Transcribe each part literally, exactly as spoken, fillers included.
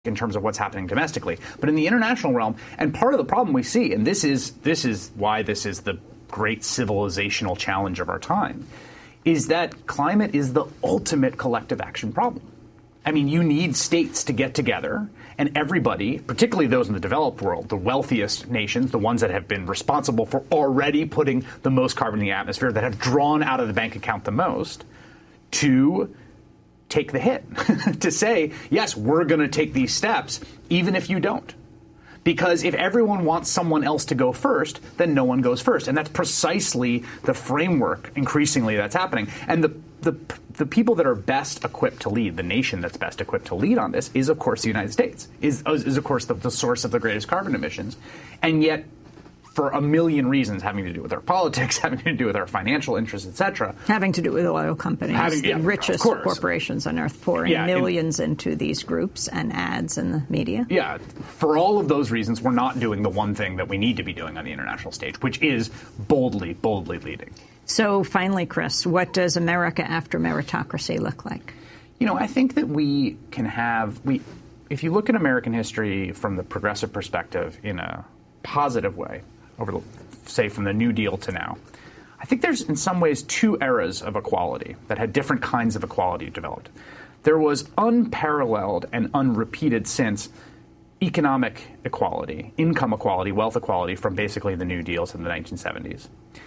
in terms of what's happening domestically. But in the international realm, and part of the problem we see, and this is this is why this is the great civilizational challenge of our time, is that climate is the ultimate collective action problem. I mean, you need states to get together, and everybody, particularly those in the developed world, the wealthiest nations, the ones that have been responsible for already putting the most carbon in the atmosphere, that have drawn out of the bank account the most, to take the hit, to say, yes, we're going to take these steps, even if you don't. Because if everyone wants someone else to go first, then no one goes first. And that's precisely the framework, increasingly, that's happening. And the, the, the people that are best equipped to lead, the nation that's best equipped to lead on this, is, of course, the United States, is, is of course, the, the source of the greatest carbon emissions. And yet, for a million reasons having to do with our politics, having to do with our financial interests, et cetera. Having to do with oil companies, having, the yeah, richest corporations on earth pouring yeah, millions in, into these groups and ads in the media. Yeah. For all of those reasons, we're not doing the one thing that we need to be doing on the international stage, which is boldly, boldly leading. So finally, Chris, what does America after meritocracy look like? You know, I think that we can have, we, if you look at American history from the progressive perspective in a positive way, over, the, say, from the New Deal to now, I think there's in some ways two eras of equality that had different kinds of equality developed. There was unparalleled and unrepeated since economic equality, income equality, wealth equality from basically the New Deals in the nineteen seventies.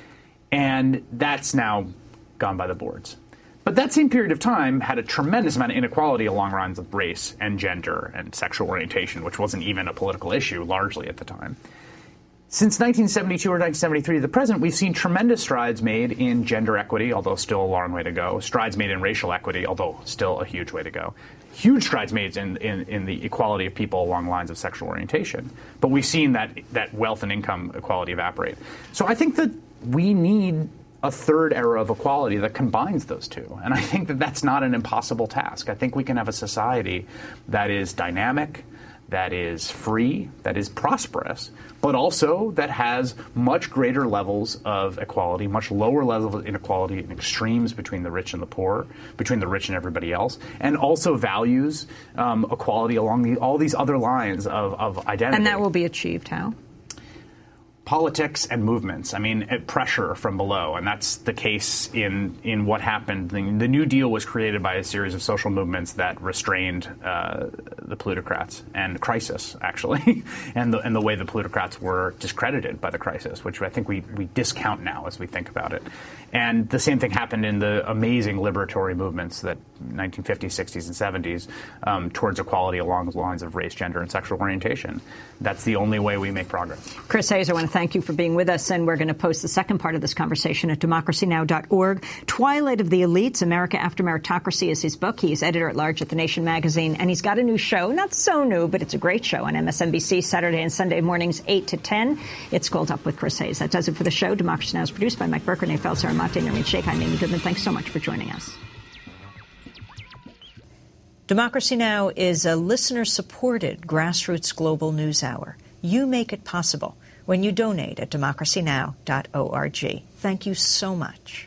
And that's now gone by the boards. But that same period of time had a tremendous amount of inequality along lines of race and gender and sexual orientation, which wasn't even a political issue largely at the time. Since nineteen seventy-two or nineteen seventy-three to the present, we've seen tremendous strides made in gender equity, although still a long way to go. Strides made in racial equity, although still a huge way to go. Huge strides made in, in, in the equality of people along lines of sexual orientation. But we've seen that, that wealth and income equality evaporate. So I think that we need a third era of equality that combines those two. And I think that that's not an impossible task. I think we can have a society that is dynamic, that is free, that is prosperous, but also that has much greater levels of equality, much lower levels of inequality and extremes between the rich and the poor, between the rich and everybody else, and also values um, equality along the, all these other lines of, of identity. And that will be achieved how? Politics and movements. I mean, pressure from below, and that's the case in in what happened. The, the New Deal was created by a series of social movements that restrained uh, the plutocrats and crisis, actually, and the and the way the plutocrats were discredited by the crisis, which I think we we discount now as we think about it. And the same thing happened in the amazing liberatory movements that nineteen fifties, sixties, and seventies um, towards equality along the lines of race, gender, and sexual orientation. That's the only way we make progress. Chris Hayes, I want to thank you for being with us, and we're going to post the second part of this conversation at democracy now dot org. Twilight of the Elites, America After Meritocracy is his book. He's editor-at-large at The Nation magazine, and he's got a new show, not so new, but it's a great show on M S N B C, Saturday and Sunday mornings, eight to ten. It's called Up with Chris Hayes. That does it for the show. Democracy Now! Is produced by Mike Burke, Nate Felser, Amate Nermeen Sheikh. I'm Amy Goodman. Thanks so much for joining us. Democracy Now! Is a listener-supported grassroots global news hour. You make it possible when you donate at democracy now dot org. Thank you so much.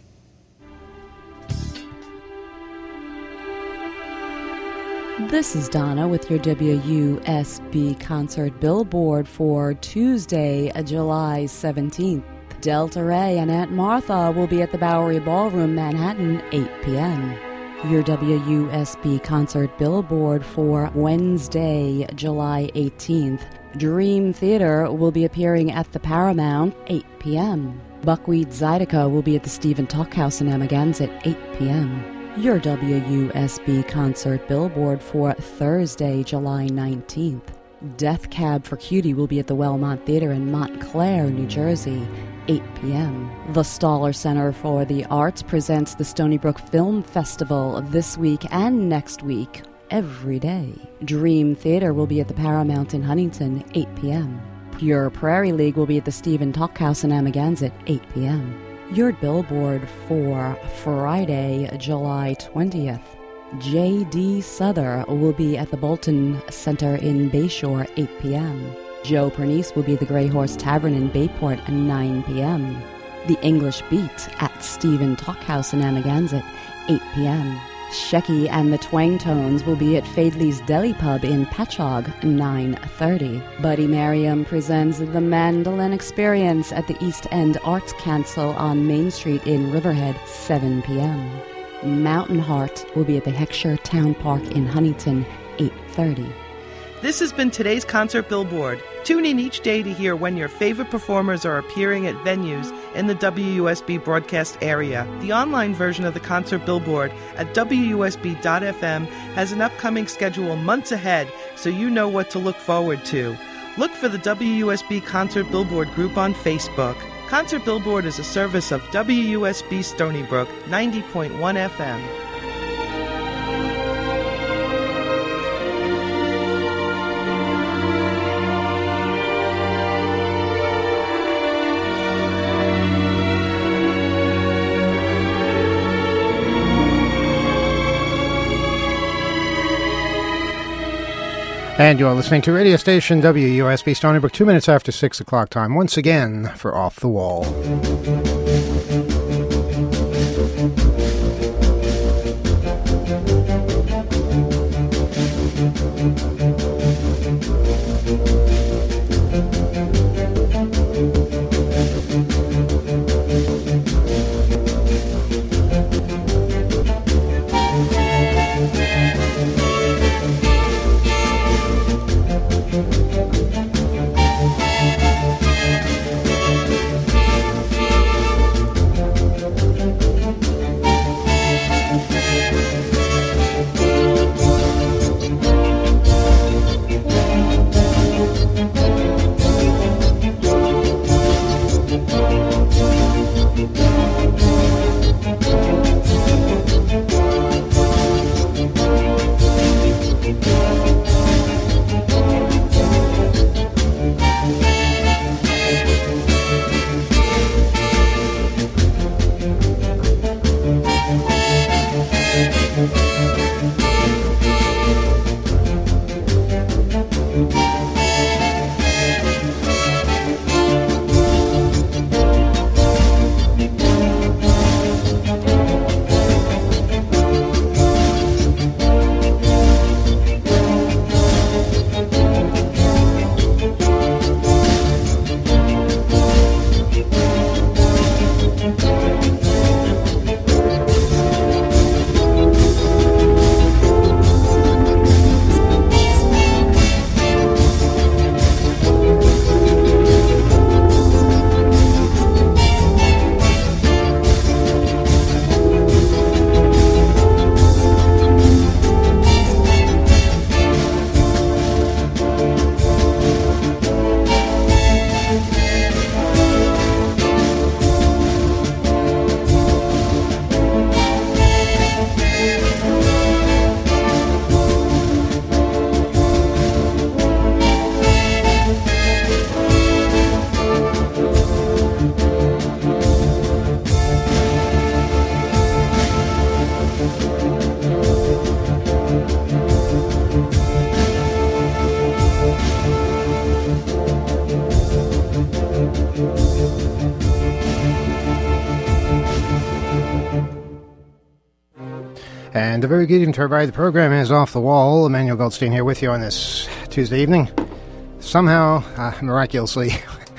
This is Donna with your W U S B concert billboard for Tuesday, July seventeenth. Delta Ray and Aunt Martha will be at the Bowery Ballroom, Manhattan, eight p.m. Your W U S B concert billboard for Wednesday, July eighteenth. Dream Theater will be appearing at the Paramount, eight p.m. Buckwheat Zydeco will be at the Stephen Talkhouse in Amagansett, eight p.m. Your W U S B concert billboard for Thursday, July nineteenth. Death Cab for Cutie will be at the Wellmont Theater in Montclair, New Jersey, eight p.m. The Stoller Center for the Arts presents the Stony Brook Film Festival this week and next week, every day. Dream Theater will be at the Paramount in Huntington, eight p.m. Pure Prairie League will be at the Stephen Talkhouse in Amagansett, eight p.m. Your billboard for Friday, July twentieth. J D. Souther will be at the Bolton Center in Bayshore, eight p.m. Joe Pernice will be at the Grey Horse Tavern in Bayport at nine p.m. The English Beat at Stephen Talkhouse in Amagansett, eight p.m. Shecky and the Twang Tones will be at Fadley's Deli Pub in Patchogue, nine thirty. Buddy Merriam presents The Mandolin Experience at the East End Arts Council on Main Street in Riverhead, seven p.m. Mountain Heart will be at the Heckscher Town Park in Huntington, eight thirty. This has been today's Concert Billboard. Tune in each day to hear when your favorite performers are appearing at venues in the W U S B broadcast area. The online version of the Concert Billboard at W U S B dot F M has an upcoming schedule months ahead, so you know what to look forward to. Look for the W U S B Concert Billboard group on Facebook. Concert Billboard is a service of W U S B Stony Brook, ninety point one F M. And you're listening to radio station W U S B Stony Brook, two minutes after six o'clock time, once again for Off the Wall. And a very good evening to everybody. The program is Off the Wall. Emmanuel Goldstein here with you on this Tuesday evening. Somehow, uh, miraculously,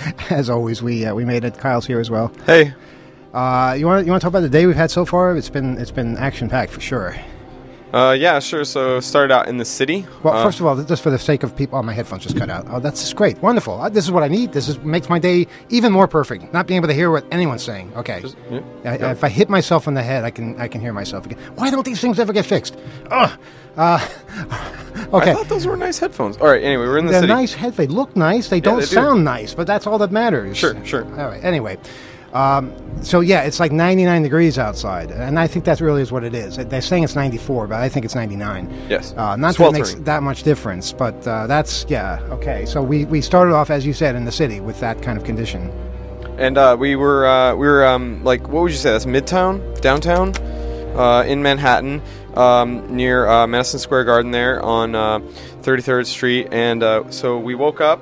as always, we uh, we made it. Kyle's here as well. Hey. Uh, you want you want to talk about the day we've had so far? It's been it's been action packed for sure. Uh, yeah, sure. So started out in the city. Well, uh, first of all, just for the sake of people, oh, my headphones just cut out. Oh, that's just great, wonderful. Uh, this is what I need. This is makes my day even more perfect. Not being able to hear what anyone's saying. Okay, just, yeah, I, yeah. If I hit myself in the head, I can I can hear myself again. Why don't these things ever get fixed? Ugh. Uh, okay. I thought those were nice headphones. All right. Anyway, we're in the They're city. nice head. They look nice. They Yeah, don't they do. sound nice, but that's all that matters. Sure, sure. All right. Anyway, um, so yeah, it's like ninety-nine degrees outside, and I think that really is what it is. They're saying it's ninety-four, but I think it's ninety-nine. Yes. Uh, not that it Sweltering. makes that much difference, but uh, that's yeah. Okay. So we, we started off, as you said, in the city with that kind of condition. And uh, we were uh, we were um, like, what would you say? That's Midtown, downtown, uh, in Manhattan, um, near uh, Madison Square Garden, there on uh, thirty-third Street. And uh, so we woke up,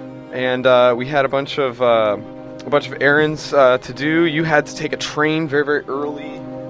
and uh, we had a bunch of uh, a bunch of errands uh, to do. You had to take a train very very early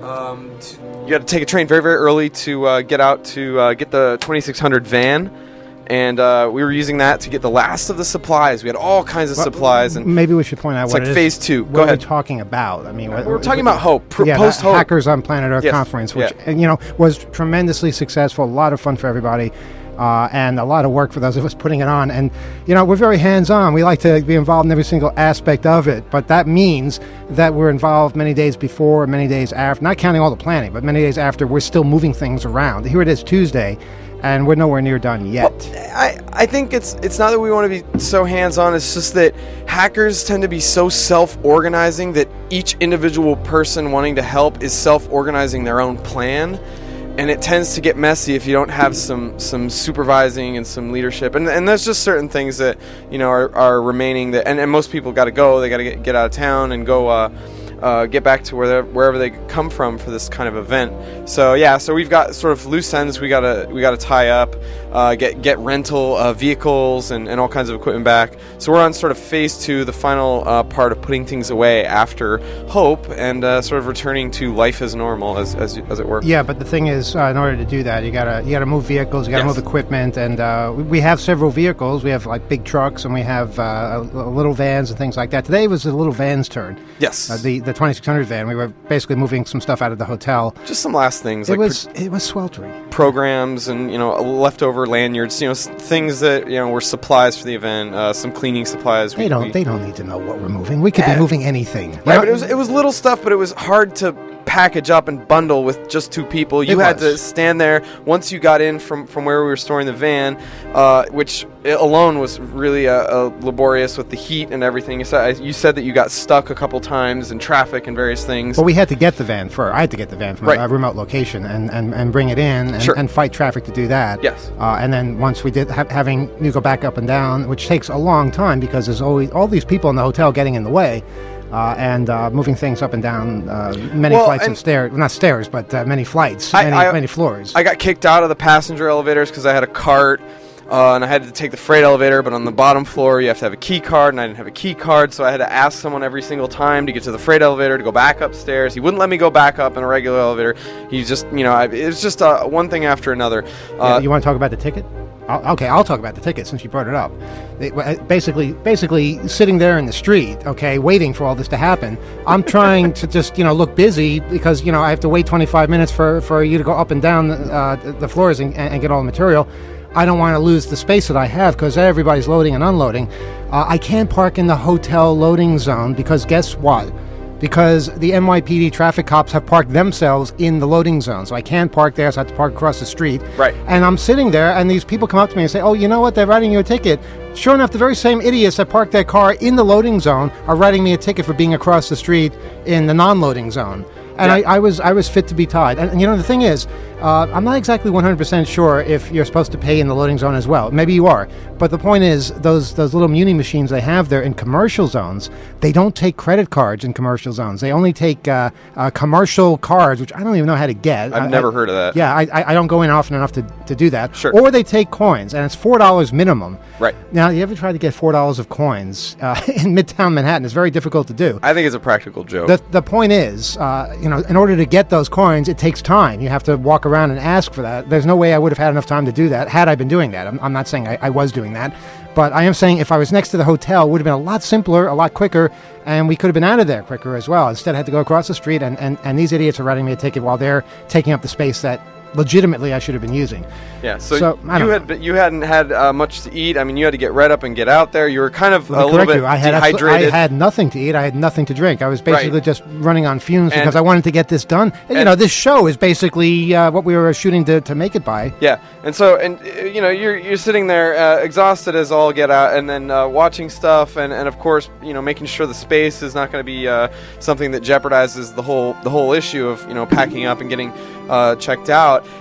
Um, t- you got to take a train very, very early to uh, get out to uh, get the twenty-six hundred van. And uh, we were using that to get the last of the supplies. We had all kinds of well, supplies. And maybe we should point out it's what like it phase is, two. What Go ahead. We're talking about. I mean, what, we're talking what, about Hope, pr- yeah, post Hope. Hackers on Planet Earth yes. conference, which yeah. you know was tremendously successful. A lot of fun for everybody. Uh, and a lot of work for those of us putting it on. And, you know, we're very hands-on. We like to be involved in every single aspect of it. But that means that we're involved many days before, many days after, not counting all the planning, but many days after, we're still moving things around. Here it is Tuesday, and we're nowhere near done yet. Well, I, I think it's it's not that we want to be so hands-on. It's just that hackers tend to be so self-organizing that each individual person wanting to help is self-organizing their own plan. And it tends to get messy if you don't have some, some supervising and some leadership. And and there's just certain things that, you know, are, are remaining. That and, and most people got to go. They got to get, get out of town and go uh, uh, get back to where wherever they come from for this kind of event. So yeah, so we've got sort of loose ends we gotta we gotta tie up, uh, get get rental uh, vehicles and, and all kinds of equipment back. So we're on sort of phase two, the final uh, part of putting things away after Hope and uh, sort of returning to life as normal as as, as it were. Yeah, but the thing is, uh, in order to do that, you gotta you gotta move vehicles, you gotta yes. move equipment, and uh, we have several vehicles. We have like big trucks, and we have uh, little vans and things like that. Today was the little van's turn. Yes, uh, the the twenty-six hundred van. We were basically moving some stuff out of the hotel. Just some last things. It like was pro- it was sweltering. Programs and you know leftover lanyards. You know s- things that you know were supplies for the event. Uh, some cleaning supplies. They we, don't we, they don't need to know what we're moving. We could yeah. be moving anything. Right, but it was it was little stuff, but it was hard to package up and bundle with just two people. You it had was. to stand there once you got in from, from where we were storing the van, uh, which alone was really uh, uh, laborious with the heat and everything. You said, you said that you got stuck a couple times in traffic and various things. Well, we had to get the van for. I had to get the van from right. a remote location and, and, and bring it in and, sure. and fight traffic to do that. Yes. Uh, and then once we did, ha- having you go back up and down, which takes a long time because there's always all these people in the hotel getting in the way. Uh, and uh, moving things up and down uh, many well, flights of stairs, well, not stairs, but uh, many flights, I, many, I, many floors. I got kicked out of the passenger elevators because I had a cart, uh, and I had to take the freight elevator, but on the bottom floor you have to have a key card, and I didn't have a key card, so I had to ask someone every single time to get to the freight elevator to go back upstairs. He wouldn't let me go back up in a regular elevator. He just, you know, I, it was just uh, one thing after another. Uh, yeah, you want to talk about the ticket? I'll, okay, I'll talk about the ticket since you brought it up. They, basically, basically sitting there in the street, okay, waiting for all this to happen. I'm trying to just, you know, look busy because, you know, I have to wait twenty-five minutes for, for you to go up and down uh, the floors and, and get all the material. I don't want to lose the space that I have because everybody's loading and unloading. Uh, I can't park in the hotel loading zone because guess what? Because the N Y P D traffic cops have parked themselves in the loading zone. So I can't park there, so I have to park across the street. Right. And I'm sitting there, and these people come up to me and say, oh, you know what, they're writing you a ticket. Sure enough, the very same idiots that parked their car in the loading zone are writing me a ticket for being across the street in the non-loading zone. And yeah. I, I was I was fit to be tied. And, and you know, the thing is, uh, I'm not exactly one hundred percent sure if you're supposed to pay in the loading zone as well. Maybe you are. But the point is, those those little Muni machines they have there in commercial zones, they don't take credit cards in commercial zones. They only take uh, uh, commercial cards, which I don't even know how to get. I've I, never I, heard of that. Yeah, I, I don't go in often enough to, to do that. Sure. Or they take coins, and it's four dollars minimum. Right. Now, you ever tried to get four dollars of coins uh, in Midtown Manhattan? It's very difficult to do. I think it's a practical joke. The, the point is, uh, you know, in order to get those coins, it takes time. You have to walk around and ask for that. There's no way I would have had enough time to do that had I been doing that. I'm, I'm not saying I, I was doing that, but I am saying if I was next to the hotel, it would have been a lot simpler, a lot quicker, and we could have been out of there quicker as well. Instead, I had to go across the street, and, and, and these idiots are writing me a ticket while they're taking up the space that legitimately I should have been using. Yeah, so, so you had you hadn't had uh, much to eat. I mean, you had to get right up and get out there. You were kind of Let a me little correct bit you. I had dehydrated. I had nothing to eat. I had nothing to drink. I was basically Right. just running on fumes And- because I wanted to get this done. And, you and- know, this show is basically uh, what we were shooting to, to make it by. Yeah, and so and uh, you know you're you're sitting there uh, exhausted as all get out, and then uh, watching stuff, and, and of course you know making sure the space is not going to be uh, something that jeopardizes the whole the whole issue of you know packing up and getting uh, checked out.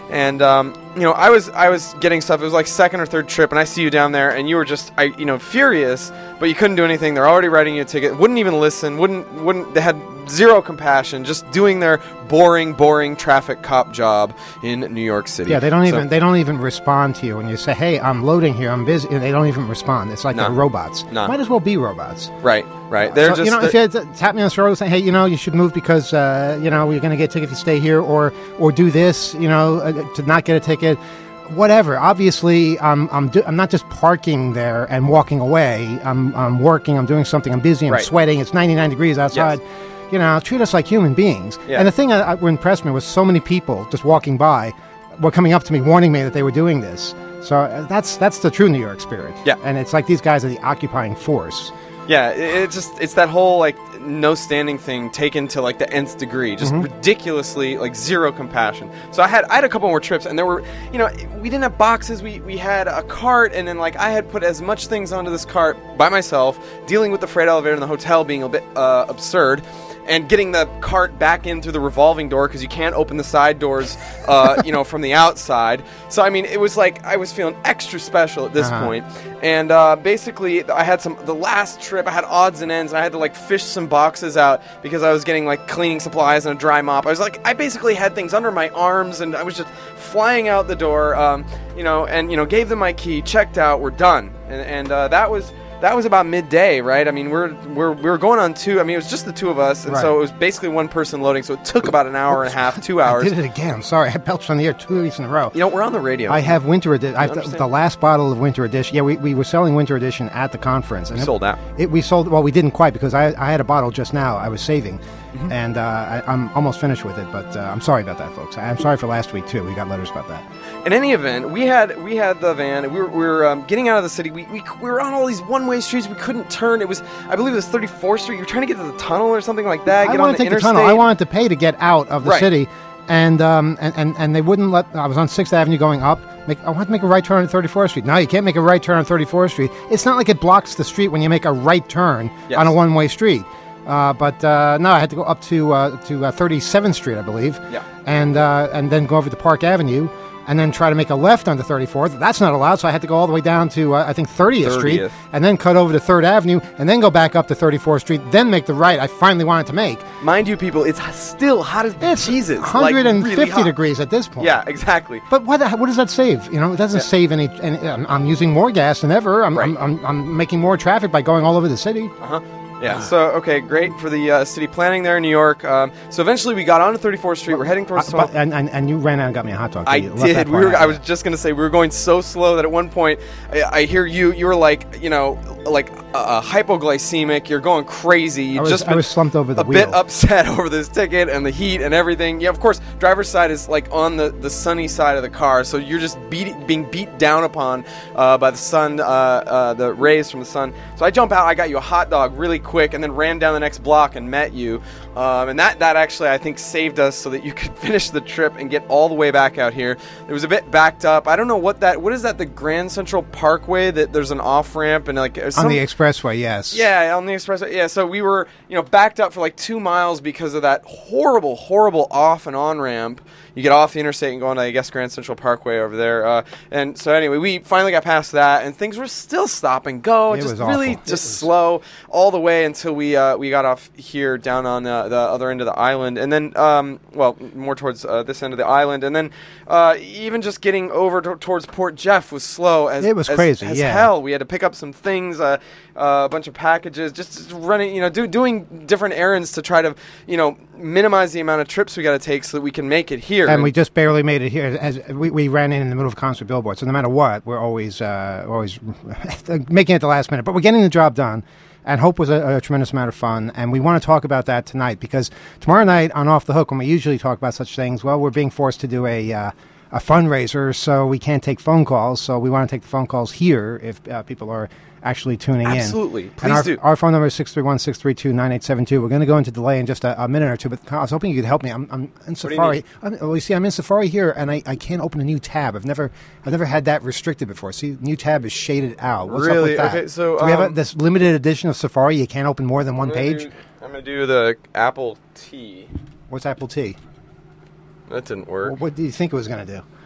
And um, you know, I was I was getting stuff. It was like second or third trip, and I see you down there, and you were just I you know furious, but you couldn't do anything. They're already writing you a ticket. Wouldn't even listen. Wouldn't wouldn't. They had zero compassion. Just doing their boring, boring traffic cop job in New York City. Yeah, they don't So- even they don't even respond to you when you say, "Hey, I'm loading here. I'm busy." And they don't even respond. It's like No. they're robots. No. Might as well be robots. Right, right. They're So, just you know, the- if you had to tap me on the shoulder and say, "Hey, you know, you should move because uh, you know you're going to get a ticket if you stay here," or or do this, you know, uh, to not get a ticket, whatever. Obviously, I'm I'm do- I'm not just parking there and walking away. I'm I'm working. I'm doing something. I'm busy. I'm Right. sweating. It's ninety-nine degrees outside. You know, treat us like human beings. Yeah. And the thing that I- what impressed me was so many people just walking by were coming up to me, warning me that they were doing this. So uh, that's that's the true New York spirit. Yeah. And it's like these guys are the occupying force. Yeah, it, it just it's that whole like no standing thing taken to like the nth degree, just ridiculously like zero compassion. So I had I had a couple more trips, and there were you know we didn't have boxes, we we had a cart, and then like I had put as much things onto this cart by myself, dealing with the freight elevator in the hotel being a bit uh, absurd. And getting the cart back in through the revolving door because you can't open the side doors, uh, you know, from the outside. So I mean, it was like I was feeling extra special at this Uh-huh. point. And uh, basically, I had some. The last trip, I had odds and ends. And I had to like fish some boxes out because I was getting like cleaning supplies and a dry mop. I was like, I basically had things under my arms, and I was just flying out the door. Um, you know, and you know, gave them my key, checked out, we're done, and and uh, that was. That was about midday, right? I mean, we're we're we were going on two. I mean, it was just the two of us, and Right. so it was basically one person loading. So it took about an hour and a half, two I hours. did it again. I'm sorry. I belched on the air two weeks in a row. You know, we're on the radio. I have winter edition. I have the, understand? the last bottle of winter edition. Yeah, we, we were selling winter edition at the conference. And We it- sold out. It, we sold. Well, we didn't quite because I, I had a bottle just now. I was saving, Mm-hmm. and uh, I, I'm almost finished with it. But uh, I'm sorry about that, folks. I'm sorry for last week too. We got letters about that. In any event, we had we had the van. We were, we were um, getting out of the city. We, we we were on all these one-way streets. We couldn't turn. It was, I believe, it was thirty-fourth Street. You were trying to get to the tunnel or something like that. I Get wanted on to the take the interstate. tunnel. I wanted to pay to get out of the Right. city, and um and, and, and they wouldn't let. I was on Sixth Avenue going up. Make, I wanted to make a right turn on thirty-fourth Street. No, you can't make a right turn on thirty-fourth Street. It's not like it blocks the street when you make a right turn Yes. on a one-way street. Uh, but uh, no, I had to go up to uh, to uh, thirty-seventh Street, I believe. Yeah. And uh, and then go over to Park Avenue, and then try to make a left onto thirty-fourth. That's not allowed, so I had to go all the way down to uh, I think thirtieth Street, thirtieth. and then cut over to Third Avenue, and then go back up to thirty-fourth Street, then make the right I finally wanted to make. Mind you, people, it's still hot as It's Jesus. like, one hundred fifty really hot. degrees at this point. Yeah, exactly. But what what does that save? You know, it doesn't save any. any I'm, I'm using more gas than ever. I'm, Right. I'm, I'm I'm making more traffic by going all over the city. Uh-huh. Yeah, so, okay, great for the uh, city planning there in New York. Um, so eventually we got onto thirty-fourth Street. We're heading towards... Uh, but, and, and and you ran out and got me a hot dog. I You left that did. We part were. out. I was just gonna say we were going so slow that at one point I, I hear you. You were like, you know, like uh, hypoglycemic. You're going crazy. You I was- just I been was slumped over the a bit wheel. upset over this ticket and the heat and everything. Yeah, of course, driver's side is like on the, the sunny side of the car, so you're just beat, being beat down upon uh, by the sun, uh, uh, the rays from the sun. So I jump out. I got you a hot dog really quick, and then ran down the next block and met you. Um, and that that actually I think saved us so that you could finish the trip and get all the way back out here. It was a bit backed up. I don't know what that. What is that? The Grand Central Parkway? That there's an off ramp and like on some, the expressway. Yes. yeah, on the expressway. Yeah, so we were, you know, backed up for like two miles because of that horrible, horrible off and on ramp. You get off the interstate and go on to, I guess, Grand Central Parkway over there. Uh, and so anyway, we finally got past that, and things were still stop and go. It just was really awful. It just was- slow all the way until we uh, we got off here down on uh, the other end of the island, and then um, well, more towards uh, this end of the island, and then uh, even just getting over to, towards Port Jeff was slow as It was as- crazy, as yeah. hell. We had to pick up some things, uh, uh, a bunch of packages, just, just running, you know, do, doing different errands to try to, you know, minimize the amount of trips we got to take so that we can make it here. And we just barely made it here. As we, we ran in in the middle of concert billboard, so no matter what, we're always uh, always making it the last minute. But we're getting the job done, and Hope was a, a tremendous amount of fun. And we want to talk about that tonight because tomorrow night on Off the Hook, when we usually talk about such things, well, we're being forced to do a uh, a fundraiser, so we can't take phone calls. So we want to take the phone calls here if uh, people are actually tuning Absolutely. in. Please and our, do. Our phone number is six three one, six three two, nine eight seven two. We're going to go into delay in just a, a minute or two, but I was hoping you could help me. I'm, I'm in do you Safari. need? I'm, well, you see, I'm in Safari here, and I, I can't open a new tab. I've never I've never had that restricted before. See, new tab is shaded out. What's Really? up with that? Okay, so, do we have a, um, this limited edition of Safari? You can't open more than one I'm gonna page. do- I'm going to do the Apple T. What's Apple T? That didn't work. Well, what do you think it was going to do?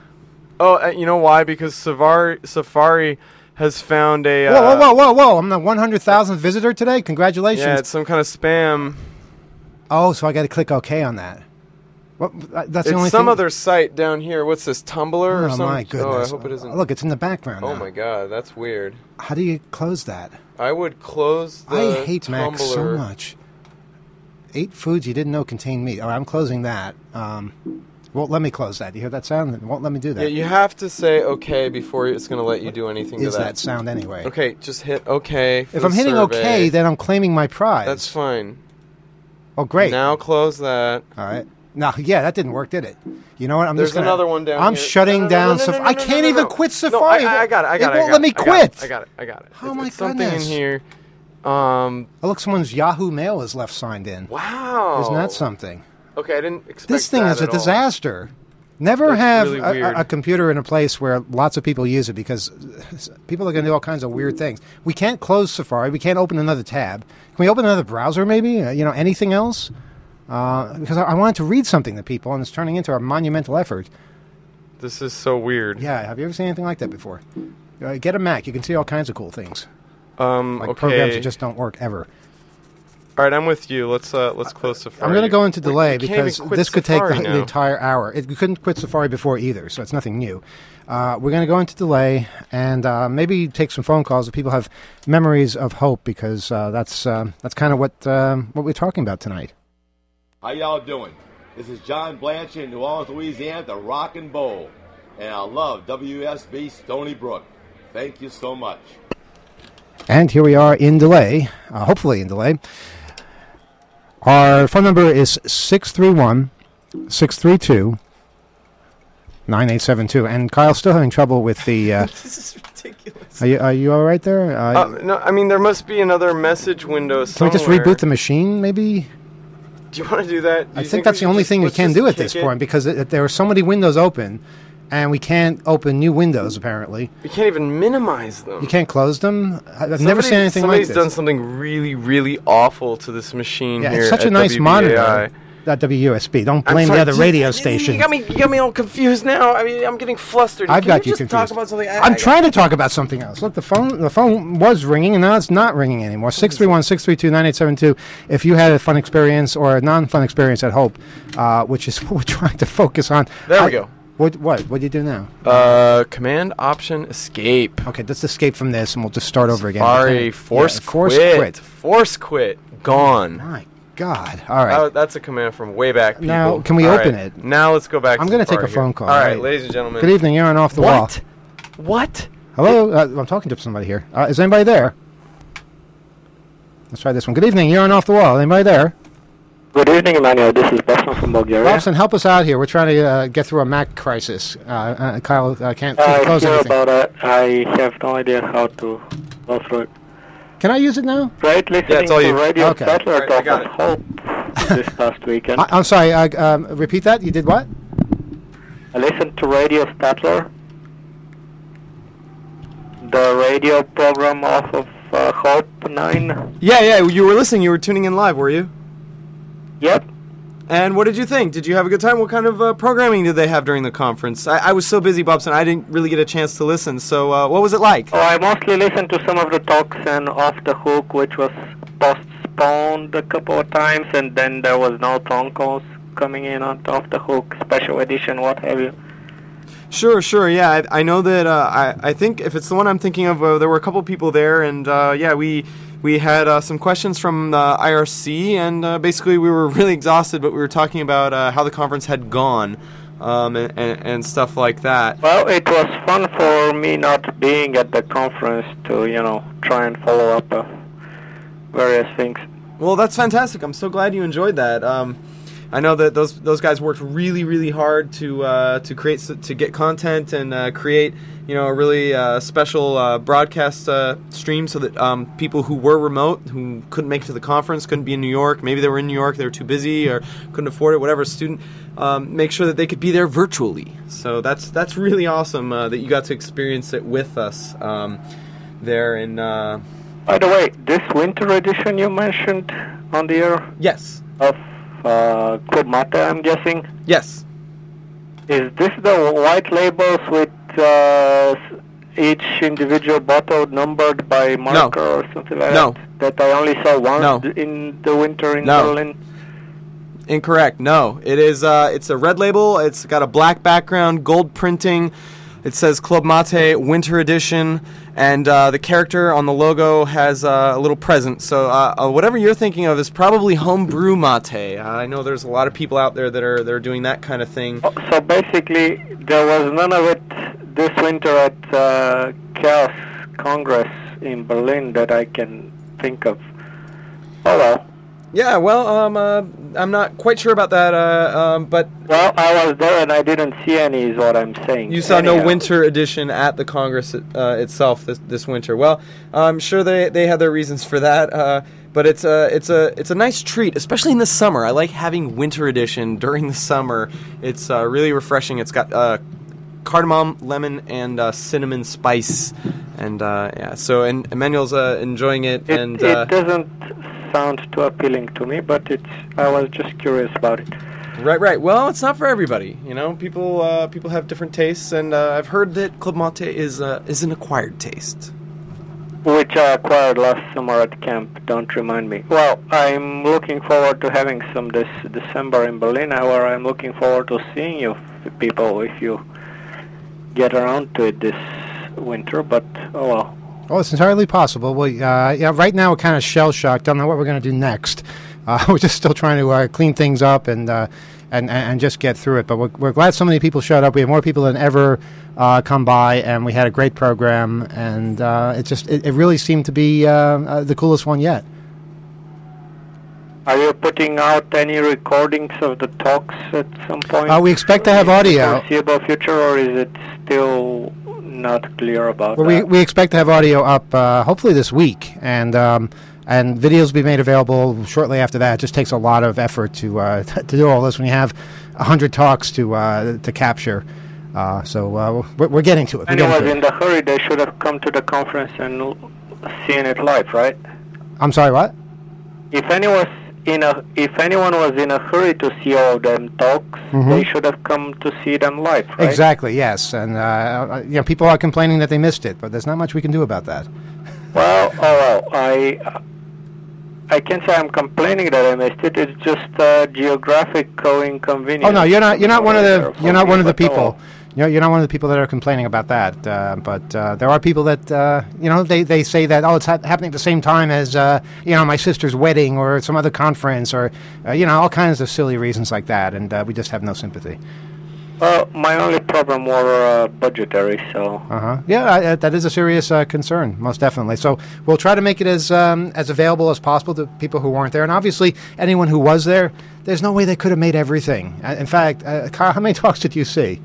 Oh, uh, you know why? Because Safari Safari has found a. Uh, whoa, whoa, whoa, whoa, whoa! I'm the one hundred thousandth visitor today. Congratulations. Yeah, it's some kind of spam. Oh, so I got to click OK on that. What? That's it's the only some thing? other site down here. What's this, Tumblr or Oh something? my goodness! Oh, I hope it isn't. Look, it's in the background. Oh now. my god, that's weird. How do you close that? I would close the I hate Tumblr. Mac so much. Eight foods you didn't know contain meat. Oh, I'm closing that. Um, won't let me close that. You hear that sound? It won't let me do that. Yeah, you have to say okay before it's going to let you do anything Is to that. that sound anyway? Okay, just hit okay. For If the I'm hitting survey. OK, then I'm claiming my prize. That's fine. Oh, great. Now close that. All right. No, yeah, that didn't work, did it? You know what? I'm There's just gonna, another one down I'm here. shutting No, no, no, down no, no, Safari. no, no, I no, can't no, even no. quit No, Safari. I, I got it. I got it. it. won't I got let me it, I got quit. it, I got it. I got it. Oh it's, my it's something in goodness. here. Um. Oh, look, someone's Yahoo Mail is left signed in. Wow. Isn't that something? Okay, I didn't expect This thing that is a at all. disaster. Never That's have really a, weird. a, a computer in a place where lots of people use it because people are going to do all kinds of weird things. We can't close Safari. We can't open another tab. Can we open another browser maybe? Uh, you know, anything else? Uh, because I, I wanted to read something to people, and it's turning into a monumental effort. This is so weird. Yeah, have you ever seen anything like that before? Uh, get a Mac. You can see all kinds of cool things. Um. Like okay. programs that just don't work ever. All right, I'm with you. Let's uh, let's close Safari. I'm going to go into We- delay we can't even because quit this could Safari take the, now. the entire hour. It, we couldn't quit Safari before either, so it's nothing new. Uh, we're going to go into delay and uh, maybe take some phone calls if people have memories of hope, because uh, that's uh, that's kind of what um, what we're talking about tonight. How y'all doing? This is John Blanchard in New Orleans, Louisiana, the Rock and Bowl. And I love W S B Stony Brook. Thank you so much. And here we are in delay, uh, hopefully in delay. Our phone number is six three one, six three two, nine eight seven two. And Kyle's still having trouble with the... Uh, This is ridiculous. are, you, are you all right there? Uh, Uh, no, I mean there must be another message window can somewhere. we just reboot the machine, maybe? Do you want to do that? Do I you think we that's the should only just- thing we let's can just do at kick this it? point, because it, there are so many windows open, and we can't open new windows, apparently. We can't even minimize them. You can't close them? I- I've never Somebody- seen anything like Somebody's this. done something really, really awful to this machine Yeah, here it's such a at nice W B A I. monitor. That W U S B. Don't I'm blame sorry, the other you- radio you- station. You got me. You got me all confused now. I mean, I'm getting flustered. I've Can got you you just confused. talk about something? I, I'm I, trying to talk about something else. Look, the phone the phone was ringing, and now it's not ringing anymore. six three one, six three two, nine eight seven two. If you had a fun experience or a non-fun experience at Hope, uh, which is what we're trying to focus on. There we I- go. What what what do you do now? Uh, Command Option Escape. Okay, let's escape from this, and we'll just start over again. Sorry, Yeah, force, force quit. quit. Force quit. Gone. My God! All right. Oh, that's a command from way back. People. Now, can we All open right, it? Now let's go back. I'm to gonna Safari take a phone here. call. All All right, right. ladies and gentlemen. Good evening. You're on Off the Wall. What? What? Hello. Uh, I'm talking to somebody here. Uh, is anybody there? Let's try this one. Good evening. You're on Off the Wall. Anybody there? Good evening, Emmanuel. This is Boston from Bulgaria. Robson, help us out here. We're trying to uh, get through a Mac crisis. Uh, uh, Kyle uh, can't seem to I close hear anything. about it. I have no idea how to go through it. Can I use it now? Right, listening Yeah, it's all to you. Radio Okay. Settler All right, I talk got of it. hope this past weekend. I, I'm sorry. Uh, um, repeat that. You did what? I listened to Radio Statler, the radio program off of uh, Hope nine. Yeah, yeah. You were listening. You were tuning in live, were you? Yep. And what did you think? Did you have a good time? What kind of uh, programming did they have during the conference? I, I was so busy, Bobson, I didn't really get a chance to listen. So, uh, what was it like? Oh, I mostly listened to some of the talks and Off the Hook, which was postponed a couple of times, and then there was no phone calls coming in on Off the Hook, special edition, what have you. Sure, sure, yeah. I, I know that. Uh, I I think if it's the one I'm thinking of, uh, there were a couple people there, and uh, yeah, we we had uh, some questions from the I R C, and uh, basically we were really exhausted, but we were talking about uh, how the conference had gone, um, and, and and stuff like that. Well, it was fun for me not being at the conference to, you know, try and follow up uh, various things. Well, that's fantastic. I'm so glad you enjoyed that. Um, I know that those those guys worked really, really hard to uh, to create to get content and uh, create you know a really uh, special uh, broadcast uh, stream so that um, people who were remote, who couldn't make it to the conference, couldn't be in New York, maybe they were in New York, they were too busy or couldn't afford it, whatever student, um, make sure that they could be there virtually. So that's that's really awesome uh, that you got to experience it with us um, there in. Uh, By the way, this winter edition you mentioned on the air yes. of uh, Club Mate, I'm guessing. Yes. Is this the white labels with uh, each individual bottle numbered by marker No. or something like No. that? That I only saw once No. in the winter in No. Berlin? Incorrect. No, it is. Uh, it's a red label. It's got a black background, gold printing. It says Club Mate Winter Edition, and uh, the character on the logo has uh, a little present. So uh, uh, whatever you're thinking of is probably homebrew mate. Uh, I know there's a lot of people out there that are that are doing that kind of thing. Oh, so basically, there was none of it this winter at uh, Chaos Congress in Berlin that I can think of. Oh well. Yeah, well, um, uh, I'm not quite sure about that, uh, um, but... Well, I was there and I didn't see any, is what I'm saying. You saw Anyhow. no winter edition at the Congress uh, itself this, this winter. Well, I'm sure they they had their reasons for that, uh, but it's a it's a it's a nice treat, especially in the summer. I like having winter edition during the summer. It's uh, really refreshing. It's got uh, cardamom, lemon, and uh, cinnamon spice, and uh, yeah. So and Emmanuel's uh, enjoying it, It, and it uh, doesn't sound too appealing to me, but it's. I was just curious about it. right, right. Well, it's not for everybody. You know, people uh, people have different tastes, and uh, I've heard that Club Mate is uh, is an acquired taste. Which I acquired last summer at camp, don't remind me. Well, I'm looking forward to having some this December in Berlin, where I'm looking forward to seeing you f- people if you get around to it this winter, but oh well. Oh, it's entirely possible. Well, uh, yeah, right now we're kind of shell-shocked. Don't know what we're going to do next. Uh, we're just still trying to uh, clean things up and, uh, and and just get through it. But we're, we're glad so many people showed up. We have more people than ever uh, come by, and we had a great program. And uh, it just it, it really seemed to be uh, uh, the coolest one yet. Are you putting out any recordings of the talks at some point? Uh, we expect to have in the audio. foreseeable future, or is it still not clear about Well, we, that? we expect to have audio up uh, hopefully this week, and um, and videos will be made available shortly after that. It just takes a lot of effort to uh, to do all this when you have a hundred talks to uh, to capture. Uh, so uh, we're, we're getting to it. We're Anyone getting to in it. the hurry, they should have come to the conference and l- seen it live, right? I'm sorry, what? If anyone in a if anyone was in a hurry to see all of them talks, Mhm. they should have come to see them live, right? Exactly, yes. And uh, you know, people are complaining that they missed it, but there's not much we can do about that. Well, oh well, I I can't say I'm complaining that I missed it. It's just uh, geographical inconvenience. Oh no, you're not. You're not one of the. For You're not me, one of the but, oh, people. You're, you're not one of the people that are complaining about that. Uh, but uh, there are people that uh, you know they, they say that oh it's ha- happening at the same time as uh, you know my sister's wedding or some other conference or uh, you know all kinds of silly reasons like that, and uh, we just have no sympathy. Well, my only problem were uh, budgetary, so. Uh huh. Yeah, I, I, that is a serious uh, concern, most definitely. So we'll try to make it as um, as available as possible to people who weren't there, and obviously anyone who was there. There's no way they could have made everything. Uh, in fact, uh, Kyle, how many talks did you see?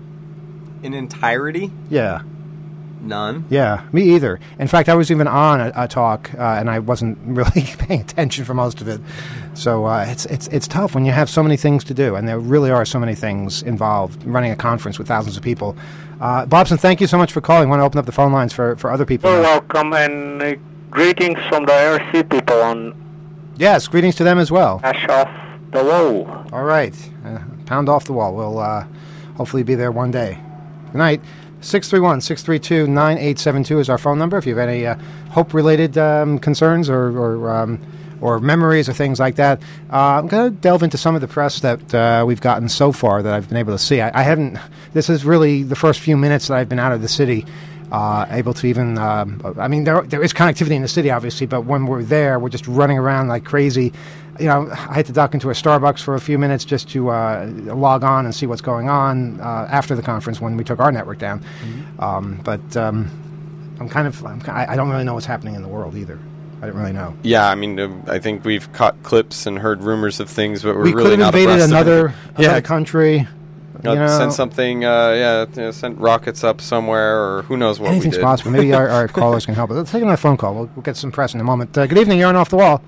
In entirety, Yeah. none. Yeah, me either. In fact, I was even on a, a talk, uh, and I wasn't really paying attention for most of it. So uh, it's it's it's tough when you have so many things to do, and there really are so many things involved. Running a conference with thousands of people. Uh, Bobson, thank you so much for calling. I want to open up the phone lines for, for other people. You're now. welcome, and uh, greetings from the R C people on Yes, greetings to them as well. Ash Off the Wall. All right, uh, pound off the wall. We'll uh, hopefully be there one day. Good night. six three one, six three two, nine eight seven two is our phone number. If you have any uh, hope-related um, concerns or or, um, or memories or things like that, uh, I'm going to delve into some of the press that uh, we've gotten so far that I've been able to see. I, I haven't. This is really the first few minutes that I've been out of the city, uh, able to even. Um, I mean, there there is connectivity in the city, obviously, but when we're there, we're just running around like crazy. You know, I had to duck into a Starbucks for a few minutes just to uh, log on and see what's going on uh, after the conference when we took our network down. Mm-hmm. Um, but um, I'm kind of, I'm, I don't really know what's happening in the world either. I don't really know. Yeah, I mean, uh, I think we've caught clips and heard rumors of things, but we're we really could have not invaded abreast of another, anything. another Yeah. country. Uh, You know, sent something, uh, yeah, you know, sent rockets up somewhere, or who knows what anything's we did. possible. Maybe our, our callers can help us. Let's take another phone call. We'll, we'll get some press in a moment. Uh, good evening. You're on Off the Wall.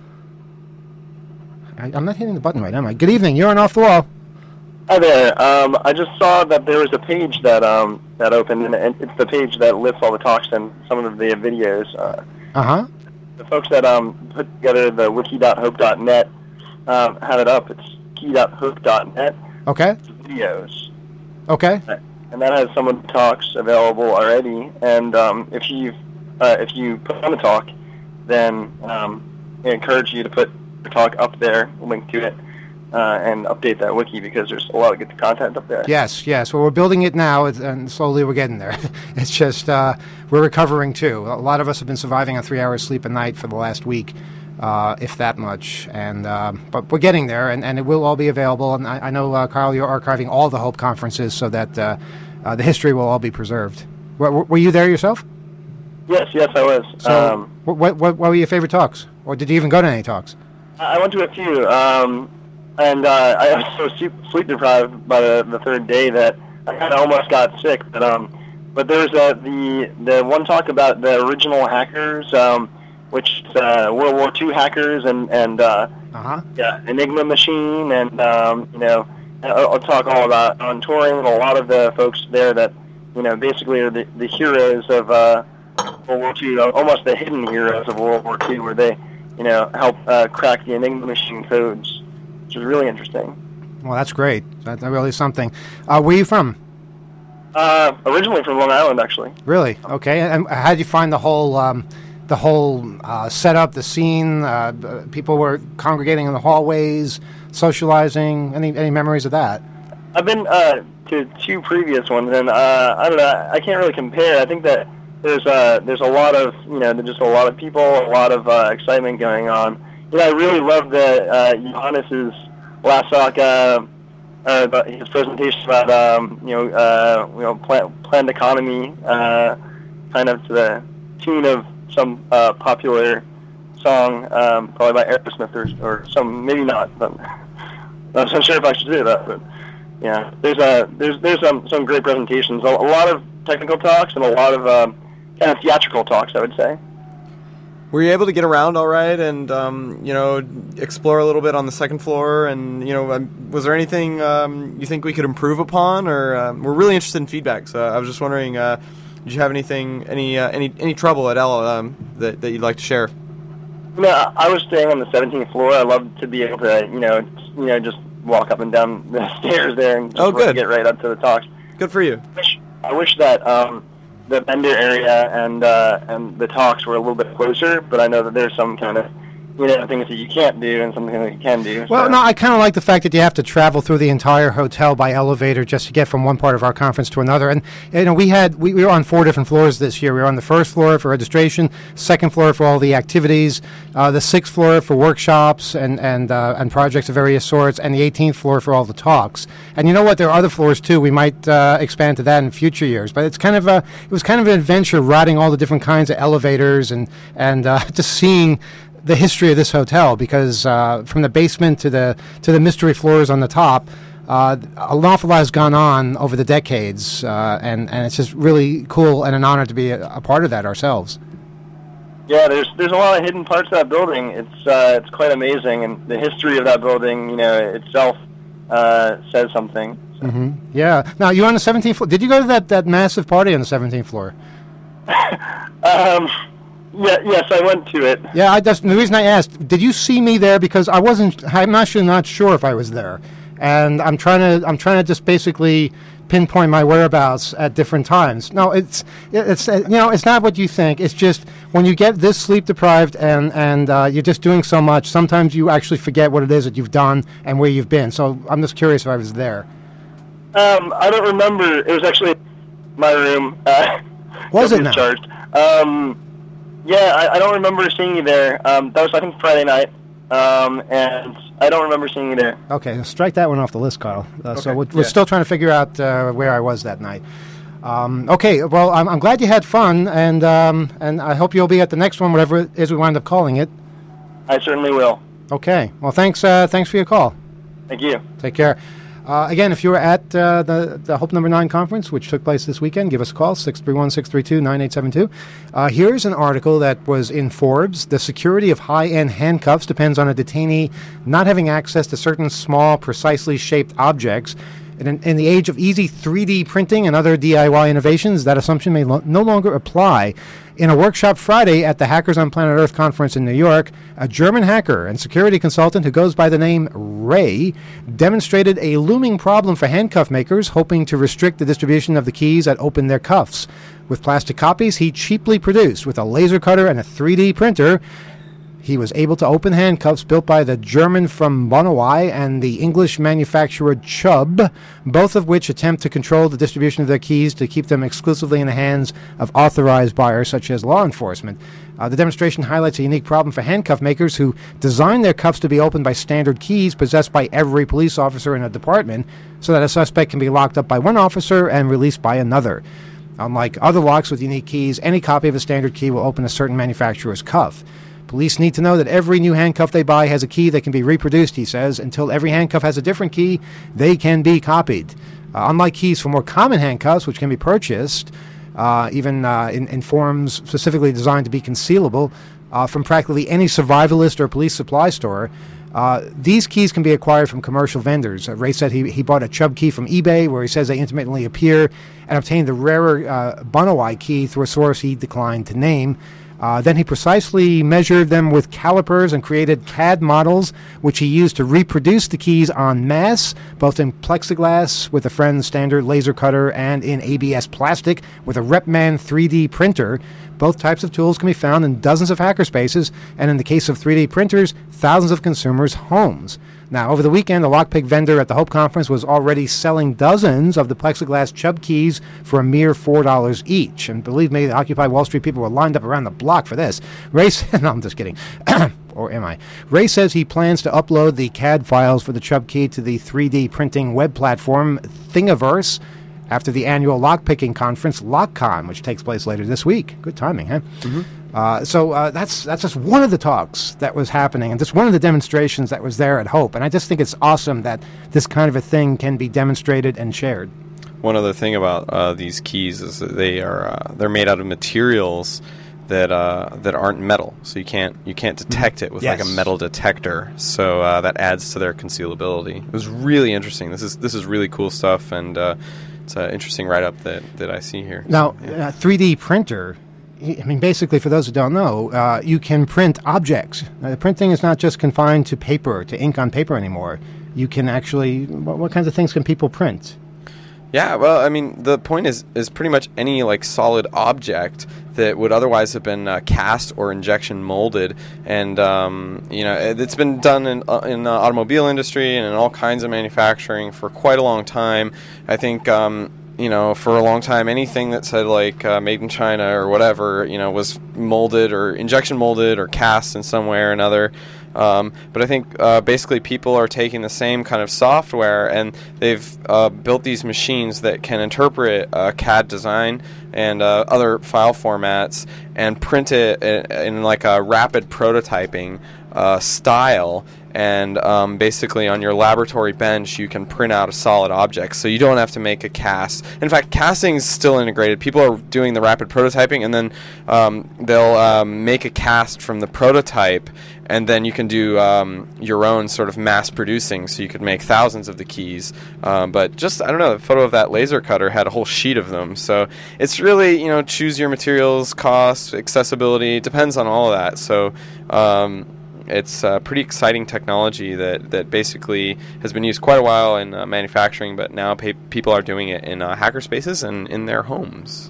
I, I'm not hitting the button right, am I? Good evening. You're on Off the Wall. Hi there. Um, I just saw that there was a page that um, that opened, and it's the page that lists all the talks and some of the videos. Uh, Uh-huh. the folks that um, put together the wiki dot hope dot net um, have it up. It's key dot hope dot net. Okay. Videos. Okay. And that has some of the talks available already. And um, if you uh, if you put on the talk, then um, I encourage you to put the talk up there, link to it, uh, and update that wiki because there's a lot of good content up there. Yes, yes. Well, we're building it now, and slowly we're getting there. It's just uh, we're recovering too. A lot of us have been surviving on three hours sleep a night for the last week, uh, if that much. And uh, but we're getting there, and, and it will all be available. And I, I know, uh, Kyle, you're archiving all the Hope conferences so that uh, uh, the history will all be preserved. Were, were you there yourself? Yes, yes, I was. So, um, what, what what were your favorite talks, or did you even go to any talks? I went to a few, um, and uh, I was so sleep, sleep deprived by the, the third day that I kind of almost got sick. But um, but there was uh, the the one talk about the original hackers, um, which is uh, World War Two hackers, and and uh, uh-huh. yeah, Enigma machine, and um, you know, I'll, I'll talk all about on touring and a lot of the folks there that you know basically are the, the heroes of uh, World War Two, almost the hidden heroes of World War Two, where they you know help uh, crack the Enigma machine codes, which is really interesting. Well, that's great. That's really something. Uh, where are you from? Uh, originally from Long Island, actually. Really? Okay. And how did you find the whole um, the whole uh, setup, the scene? Uh, people were congregating in the hallways, socializing. Any any memories of that? I've been uh, to two previous ones, and uh, I don't know. I can't really compare. I think that there's uh, there's a lot of you know there's just a lot of people, a lot of uh, excitement going on. You know, I really love the uh, Johannes's last talk. Uh, Uh, about his presentation about um, you know uh, you know plan, planned economy, uh, kind of to the tune of some uh, popular song, um, probably by Aerosmith or, or some, maybe not, but I'm not sure if I should say that. But yeah, there's a there's there's some some great presentations, a, a lot of technical talks and a lot of um, kind of theatrical talks, I would say. Were you able to get around all right and, um, you know, explore a little bit on the second floor? And, you know, um, was there anything um, you think we could improve upon? Or um, we're really interested in feedback. So I was just wondering, uh, did you have anything, any uh, any any trouble at Ella um, that, that you'd like to share? You know, I was staying on the seventeenth floor. I love to be able to, you know, you know, just walk up and down the stairs there and just oh, good. get right up to the talks. Good for you. I wish, I wish that... Um, the Bender area and uh, and the talks were a little bit closer, but I know that there's some kind of you know things that you can't do and something that you can do. Well, so. no, I kind of like the fact that you have to travel through the entire hotel by elevator just to get from one part of our conference to another. And you know, we had we, we were on four different floors this year. We were on the first floor for registration, second floor for all the activities, uh, the sixth floor for workshops and and uh, and projects of various sorts, and the eighteenth floor for all the talks. And you know what? There are other floors too. We might uh, expand to that in future years. But it's kind of a it was kind of an adventure riding all the different kinds of elevators and and uh, just seeing the history of this hotel, because uh, from the basement to the to the mystery floors on the top, uh, an awful lot has gone on over the decades, uh, and and it's just really cool and an honor to be a, a part of that ourselves. Yeah, there's there's a lot of hidden parts of that building. It's uh, it's quite amazing, and the history of that building, you know, itself uh, says something. So. Mm-hmm. Yeah. Now, you on the seventeenth floor? Did you go to that, that massive party on the seventeenth floor? um. Yeah, yes, I went to it. Yeah, I just the reason I asked, did you see me there? Because I wasn't. I'm actually not sure if I was there, and I'm trying to. I'm trying to just basically pinpoint my whereabouts at different times. No, it's it's uh, you know it's not what you think. It's just when you get this sleep deprived and and uh, you're just doing so much, sometimes you actually forget what it is that you've done and where you've been. So I'm just curious if I was there. Um, I don't remember. It was actually my room. Uh, was it now? Charged. Um. Yeah, I, I don't remember seeing you there. Um, that was, I think, Friday night, um, and I don't remember seeing you there. Okay, strike that one off the list, Carl. Uh, okay. So we're, we're yeah. still trying to figure out uh, where I was that night. Um, okay, well, I'm, I'm glad you had fun, and um, and I hope you'll be at the next one, whatever it is we wind up calling it. I certainly will. Okay, well, thanks. Uh, thanks for your call. Thank you. Take care. Uh, again, if you were at uh, the, the Hope Number nine conference, which took place this weekend, give us a call, six three one, six three two, nine eight seven two. Uh, here's an article that was in Forbes. The security of high-end handcuffs depends on a detainee not having access to certain small, precisely shaped objects. In, in the age of easy three D printing and other D I Y innovations, that assumption may lo- no longer apply. In a workshop Friday at the Hackers on Planet Earth conference in New York, a German hacker and security consultant who goes by the name Ray demonstrated a looming problem for handcuff makers hoping to restrict the distribution of the keys that open their cuffs. With plastic copies he cheaply produced with a laser cutter and a three D printer, he was able to open handcuffs built by the German from Bonnewey and the English manufacturer Chubb, both of which attempt to control the distribution of their keys to keep them exclusively in the hands of authorized buyers such as law enforcement. Uh, the demonstration highlights a unique problem for handcuff makers who design their cuffs to be opened by standard keys possessed by every police officer in a department so that a suspect can be locked up by one officer and released by another. Unlike other locks with unique keys, any copy of a standard key will open a certain manufacturer's cuff. Police need to know that every new handcuff they buy has a key that can be reproduced, he says. Until every handcuff has a different key, they can be copied. Uh, unlike keys for more common handcuffs, which can be purchased, uh, even uh, in, in forms specifically designed to be concealable, uh, from practically any survivalist or police supply store, uh, these keys can be acquired from commercial vendors. Uh, Ray said he, he bought a Chubb key from eBay, where he says they intermittently appear, and obtained the rarer uh, Bonnewey key through a source he declined to name. Uh, then he precisely measured them with calipers and created C A D models, which he used to reproduce the keys en masse, both in plexiglass with a friend's standard laser cutter and in A B S plastic with a Repman three D printer. Both types of tools can be found in dozens of hackerspaces, and in the case of three D printers, thousands of consumers' homes. Now, over the weekend, a lockpick vendor at the Hope Conference was already selling dozens of the plexiglass Chubb keys for a mere four dollars each. And believe me, the Occupy Wall Street people were lined up around the block for this. Ray said, no, I'm just kidding. Or am I? Ray says he plans to upload the C A D files for the Chubb key to the three D printing web platform Thingiverse after the annual lockpicking conference, LockCon, which takes place later this week. Good timing, huh? Mm-hmm. Uh, so uh, that's that's just one of the talks that was happening, and just one of the demonstrations that was there at Hope. And I just think it's awesome that this kind of a thing can be demonstrated and shared. One other thing about uh, these keys is that they are uh, they're made out of materials that uh, that aren't metal, so you can't you can't detect it with yes. like a metal detector. So uh, that adds to their concealability. It was really interesting. This is this is really cool stuff, and uh, it's an interesting write-up that, that I see here. Now, so, yeah. uh, three D printer. I mean, basically, for those who don't know, uh, you can print objects. Uh, the printing is not just confined to paper, to ink on paper anymore. You can actually, what, what kinds of things can people print? Yeah, well, I mean, the point is is pretty much any like solid object that would otherwise have been uh, cast or injection molded, and um, you know, it, it's been done in uh, in the automobile industry and in all kinds of manufacturing for quite a long time. I think. Um, You know, for a long time, anything that said, like, uh, made in China or whatever, you know, was molded or injection molded or cast in some way or another. Um, but I think uh, basically people are taking the same kind of software, and they've uh, built these machines that can interpret uh, C A D design and uh, other file formats and print it in, in like a rapid prototyping uh, style. And um, basically on your laboratory bench, you can print out a solid object, so you don't have to make a cast. In fact, casting is still integrated. People are doing the rapid prototyping, and then um, they'll um, make a cast from the prototype, and then you can do um, your own sort of mass producing, so you could make thousands of the keys. Um, but just, I don't know, the photo of that laser cutter had a whole sheet of them. So it's really, you know, choose your materials, cost, accessibility, depends on all of that. So um, it's uh, pretty exciting technology that, that basically has been used quite a while in uh, manufacturing, but now pa- people are doing it in uh, hackerspaces and in their homes.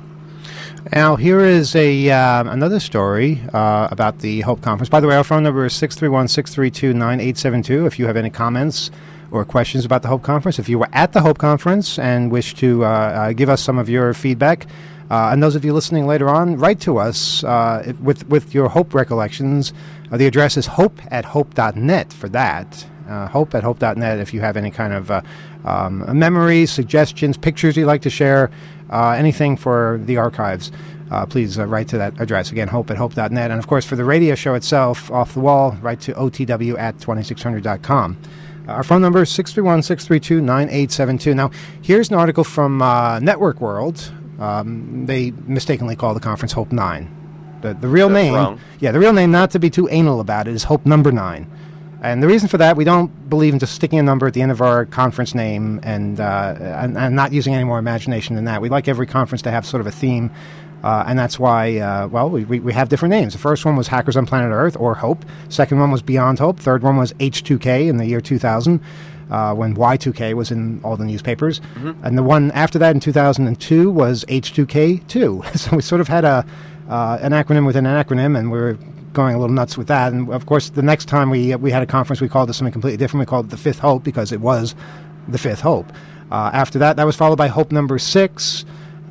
Now, here is a uh, another story uh, about the Hope Conference. By the way, our phone number is six three one, six three two, nine eight seven two if you have any comments or questions about the Hope Conference. If you were at the Hope Conference and wish to uh, uh, give us some of your feedback, uh, and those of you listening later on, write to us uh, with, with your Hope recollections. Uh, the address is hope at hope dot net for that. Uh, hope at hope dot net if you have any kind of uh, um, memories, suggestions, pictures you'd like to share, uh, anything for the archives, uh, please uh, write to that address. Again, hope at hope dot net. And, of course, for the radio show itself, Off the Wall, write to O T W at twenty-six hundred dot com. Uh, our phone number is six three one, six three two, nine eight seven two. Now, here's an article from uh, Network World. Um, they mistakenly call the conference Hope nine. The, the real That's name, wrong. yeah, the real name, not to be too anal about it, is Hope Number nine. And the reason for that, we don't believe in just sticking a number at the end of our conference name and, uh, and, and not using any more imagination than that. We like every conference to have sort of a theme, uh, and that's why, uh, well, we, we, we have different names. The first one was Hackers on Planet Earth, or HOPE. Second one was Beyond Hope. Third one was H two K in the year two thousand, uh, when Y two K was in all the newspapers. Mm-hmm. And the one after that in two thousand two was H two K two. So we sort of had a uh, an acronym within an acronym, and we were going a little nuts with that. And of course, the next time we we had a conference, we called it something completely different. We called it the Fifth Hope because it was the Fifth Hope. Uh, after that, that was followed by Hope number six.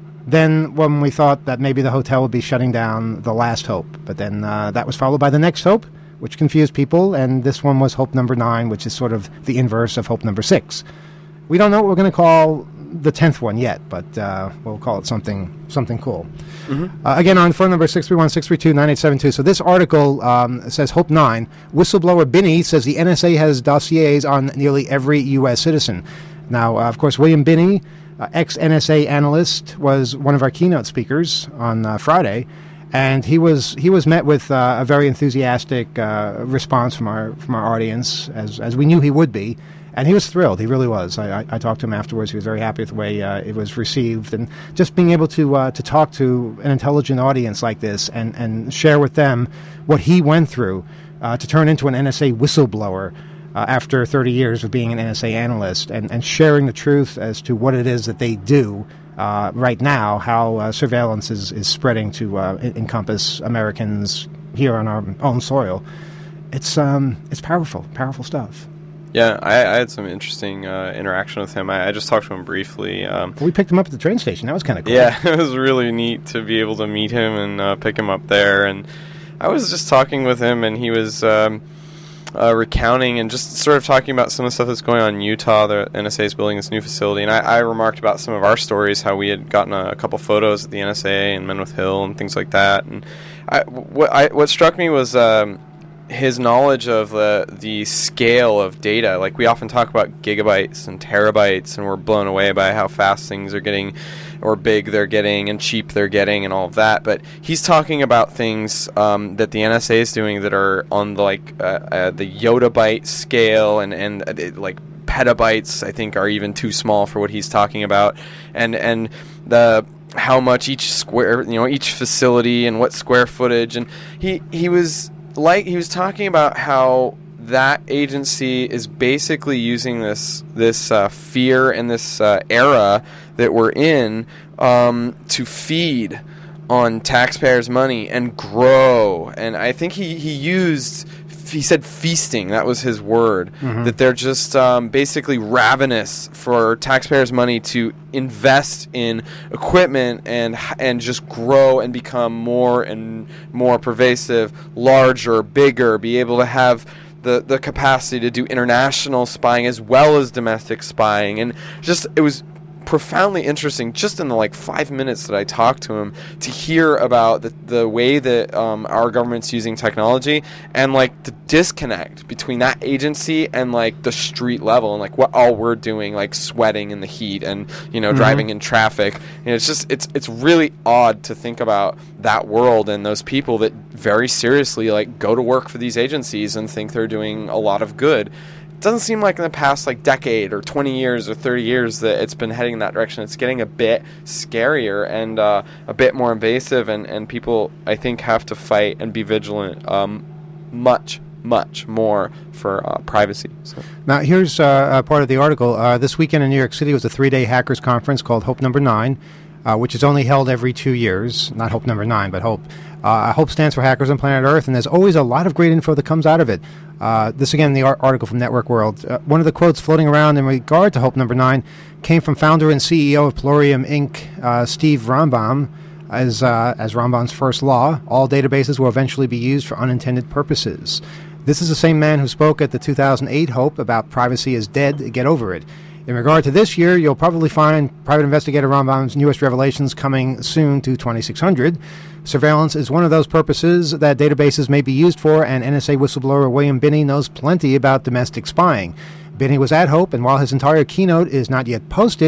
Then when we thought that maybe the hotel would be shutting down, the Last Hope. But then uh, that was followed by the Next Hope, which confused people. And this one was Hope number nine, which is sort of the inverse of Hope number six. We don't know what we're going to call the tenth one yet, but uh, we'll call it something something cool. Mm-hmm. Uh, again, on phone number six three one, six three two, nine eight seven two. So this article um, says Hope nine. Whistleblower Binney says the N S A has dossiers on nearly every U S citizen. Now, uh, of course, William Binney, uh, ex-N S A analyst, was one of our keynote speakers on uh, Friday, and he was he was met with uh, a very enthusiastic uh, response from our from our audience, as as we knew he would be. And he was thrilled. He really was. I, I, I talked to him afterwards. He was very happy with the way uh, it was received. And just being able to uh, to talk to an intelligent audience like this and, and share with them what he went through uh, to turn into an N S A whistleblower uh, after thirty years of being an N S A analyst and, and sharing the truth as to what it is that they do uh, right now, how uh, surveillance is, is spreading to uh, encompass Americans here on our own soil. It's um, it's powerful, powerful stuff. Yeah, I, I had some interesting uh, interaction with him. I, I just talked to him briefly. Um, we picked him up at the train station. That was kind of cool. Yeah, it was really neat to be able to meet him and uh, pick him up there. And I was just talking with him, and he was um, uh, recounting and just sort of talking about some of the stuff that's going on in Utah. The N S A is building this new facility. And I, I remarked about some of our stories, how we had gotten a, a couple photos at the N S A and Menwith Hill and things like that. And I, what, I, what struck me was... Um, his knowledge of the the scale of data. Like, we often talk about gigabytes and terabytes, and we're blown away by how fast things are getting, or big they're getting, and cheap they're getting, and all of that. But he's talking about things um, that the N S A is doing that are on the, like uh, uh, the yottabyte scale, and and uh, it, like petabytes, I think, are even too small for what he's talking about, and and the how much each square, you know, each facility and what square footage, and he he was. Like, he was talking about how that agency is basically using this this uh, fear and this uh, era that we're in um, to feed on taxpayers' money and grow. And I think he, he used, he said feasting, that was his word, mm-hmm. that they're just um, basically ravenous for taxpayers' money to invest in equipment and and just grow and become more and more pervasive, larger, bigger, be able to have the, the capacity to do international spying as well as domestic spying. And just, it was profoundly interesting just in the like five minutes that I talked to him to hear about the, the way that um, our government's using technology and like the disconnect between that agency and like the street level and like what all we're doing, like sweating in the heat and, you know, mm-hmm. driving in traffic. And it's just, it's it's really odd to think about that world and those people that very seriously like go to work for these agencies and think they're doing a lot of good. Doesn't seem like in the past like decade or twenty years or thirty years that it's been heading in that direction. It's getting a bit scarier and uh, a bit more invasive, and, and people, I think, have to fight and be vigilant um, much, much more for uh, privacy. So. Now, here's uh, a part of the article. Uh, this weekend in New York City was a three-day hackers conference called Hope Number Nine, uh, which is only held every two years. Not Hope Number Nine, but Hope. Uh, Hope stands for Hackers on Planet Earth, and there's always a lot of great info that comes out of it. Uh, this, again, the ar- article from Network World. Uh, one of the quotes floating around in regard to Hope Number Nine came from founder and C E O of Plurium Incorporated, uh, Steve Rambam, as, uh, as Rambam's first law: all databases will eventually be used for unintended purposes. This is the same man who spoke at the two thousand eight Hope about privacy is dead, get over it. In regard to this year, you'll probably find private investigator Rambam's newest revelations coming soon to twenty-six hundred. Surveillance is one of those purposes that databases may be used for, and N S A whistleblower William Binney knows plenty about domestic spying. Binney was at Hope, and while his entire keynote is not yet posted,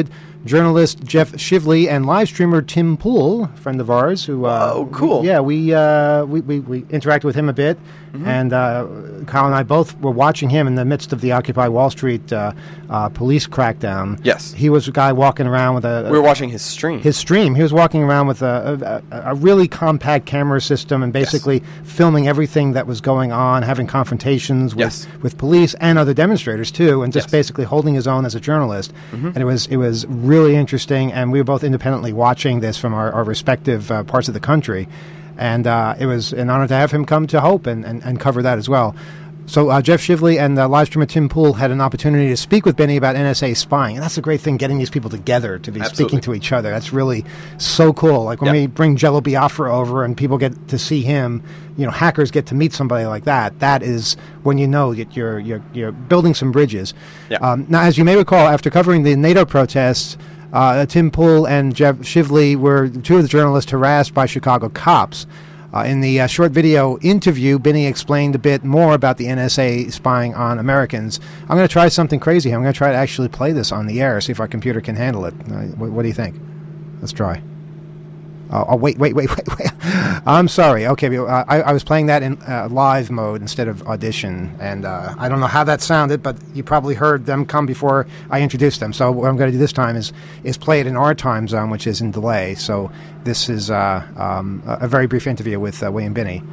journalist Jeff Shively and live streamer Tim Pool, friend of ours. Who, uh, oh, cool. We, yeah, we, uh, we, we we interacted with him a bit, mm-hmm. and uh, Kyle and I both were watching him in the midst of the Occupy Wall Street uh, uh, police crackdown. Yes. He was a guy walking around with a... We were watching his stream. His stream. He was walking around with a, a, a really compact camera system and basically yes. filming everything that was going on, having confrontations with, yes. with police and other demonstrators, too, and just yes. basically holding his own as a journalist. Mm-hmm. And it was it was really interesting, and we were both independently watching this from our, our respective uh, parts of the country. And uh, it was an honor to have him come to Hope and, and, and cover that as well. So uh, Jeff Shively and uh, live streamer Tim Pool had an opportunity to speak with Benny about N S A spying. And that's a great thing, getting these people together to be Absolutely. speaking to each other. That's really so cool. Like when yep. we bring Jello Biafra over and people get to see him, you know, hackers get to meet somebody like that. That is when you know that you're, you're, you're building some bridges. Yeah. Um, now, as you may recall, after covering the NATO protests, uh, Tim Pool and Jeff Shively were two of the journalists harassed by Chicago cops. Uh, in the uh, short video interview, Benny explained a bit more about the N S A spying on Americans. I'm going to try something crazy here. I'm going to try to actually play this on the air, see if our computer can handle it. Uh, what, what do you think? Let's try. Oh, oh wait, wait, wait, wait, wait. I'm sorry. Okay, uh, I, I was playing that in uh, live mode instead of Audition, and uh, I don't know how that sounded, but you probably heard them come before I introduced them. So what I'm going to do this time is is play it in our time zone, which is in delay. So this is uh, um, a very brief interview with uh, William Binney.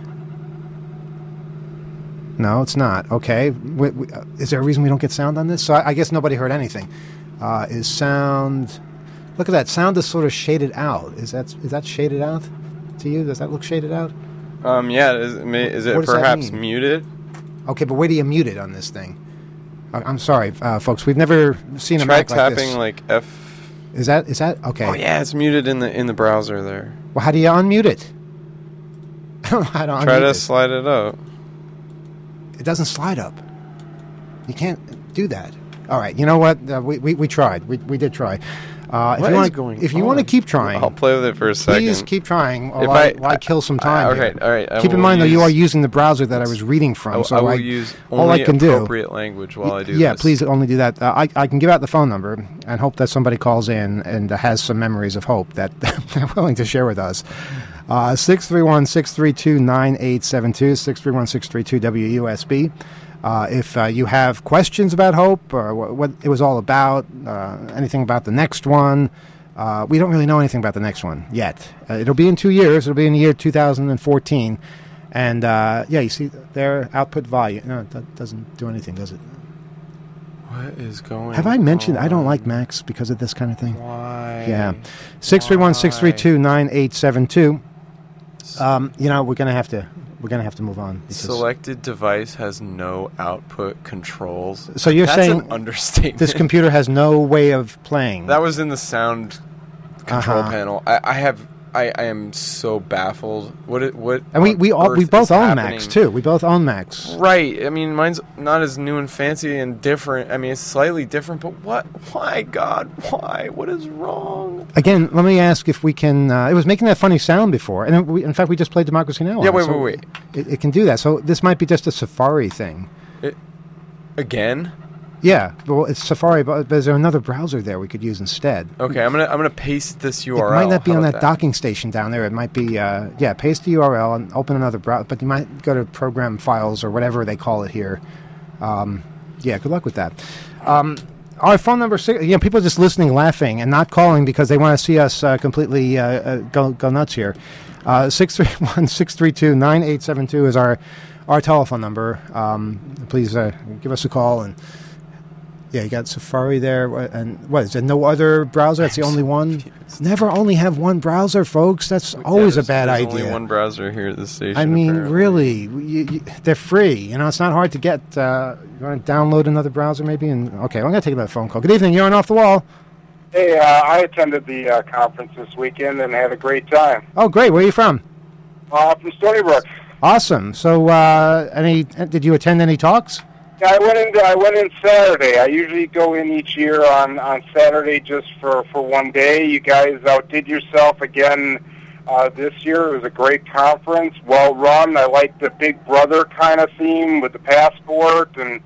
No, it's not. Okay. We, we, uh, is there a reason we don't get sound on this? So I, I guess nobody heard anything. Uh, is sound... Look at that. Sound is sort of shaded out. Is that is that shaded out to you? Does that look shaded out? Um, yeah. Is, is it perhaps muted? Okay, but where do you mute it on this thing? I'm sorry, uh, folks. We've never seen a Try Mac like this. tapping like F. Is that is that okay? Oh yeah, it's muted in the in the browser there. Well, how do you unmute it? I don't know how to unmute it. Try to slide it up. It doesn't slide up. You can't do that. All right. You know what? Uh, we, we we tried. We we did try. Uh, if what you is wanna, going If you on? want to keep trying, I'll play with it for a second. Please keep trying. While If I, I, while I kill some time. I, okay, here. all right. I Keep in will mind, though, you use- are using the browser that I was reading from. I, so I will I, use all only I can do. appropriate language while I do Yeah, this. please only do that. Uh, I, I can give out the phone number and hope that somebody calls in and uh, has some memories of hope that they're willing to share with us. Uh, six three one, six three two, nine eight seven two, six three one, six three two, W U S B. Uh, if uh, you have questions about Hope or what, what it was all about, uh, anything about the next one, uh, we don't really know anything about the next one yet. Uh, it'll be in two years. It'll be in the year two thousand fourteen. And, uh, yeah, you see their output volume. No, that doesn't do anything, does it? What is going on? Have I mentioned I don't like Macs because of this kind of thing? Why? Yeah. six three one, six three two, nine eight seven two. Um, you know, we're going to have to... We're going to have to move on. Selected device has no output controls. So you're That's saying an understatement. This computer has no way of playing. That was in the sound control Uh-huh. panel. I, I have. I, I am so baffled. What? It, what? And we we all, we Earth both is own happening? Macs too. We both own Macs. Right. I mean, mine's not as new and fancy and different. I mean, it's slightly different. But what? Why, God? Why? What is wrong? Again, let me ask if we can. Uh, it was making that funny sound before, and we, in fact, we just played Democracy Now! Yeah. on it, Wait. so Wait. Wait. It, it can do that. So this might be just a Safari thing. It, again? Yeah. Well, it's Safari, but there's another browser there we could use instead. Okay. I'm gonna I'm gonna paste this U R L. It might not be How on about that, docking station down there. It might be, uh, yeah, paste the U R L and open another browser. But you might go to program files or whatever they call it here. Um, yeah, good luck with that. Um, our phone number, you know, people are just listening, laughing, and not calling because they want to see us uh, completely uh, uh, go, go nuts here. Uh, six three one, six three two, nine eight seven two is our, our telephone number. Um, please uh, give us a call and... Yeah, you got Safari there, and what, is there no other browser? That's the only one? Never only have one browser, folks. That's always yeah, a bad there's idea. only one browser here at the station. I mean, apparently. really, you, you, they're free. You know, it's not hard to get. Uh, you want to download another browser, maybe? And okay, I'm going to take another phone call. Good evening. You're on Off the Wall. Hey, uh, I attended the uh, conference this weekend and had a great time. Oh, great. Where are you from? Uh, from Stony Brook. Awesome. So, uh, any? Did you attend any talks? Yeah, I went in. I went in Saturday. I usually go in each year on, on Saturday just for, for one day. You guys outdid yourself again uh, this year. It was a great conference, well run. I liked the Big Brother kind of theme with the passport and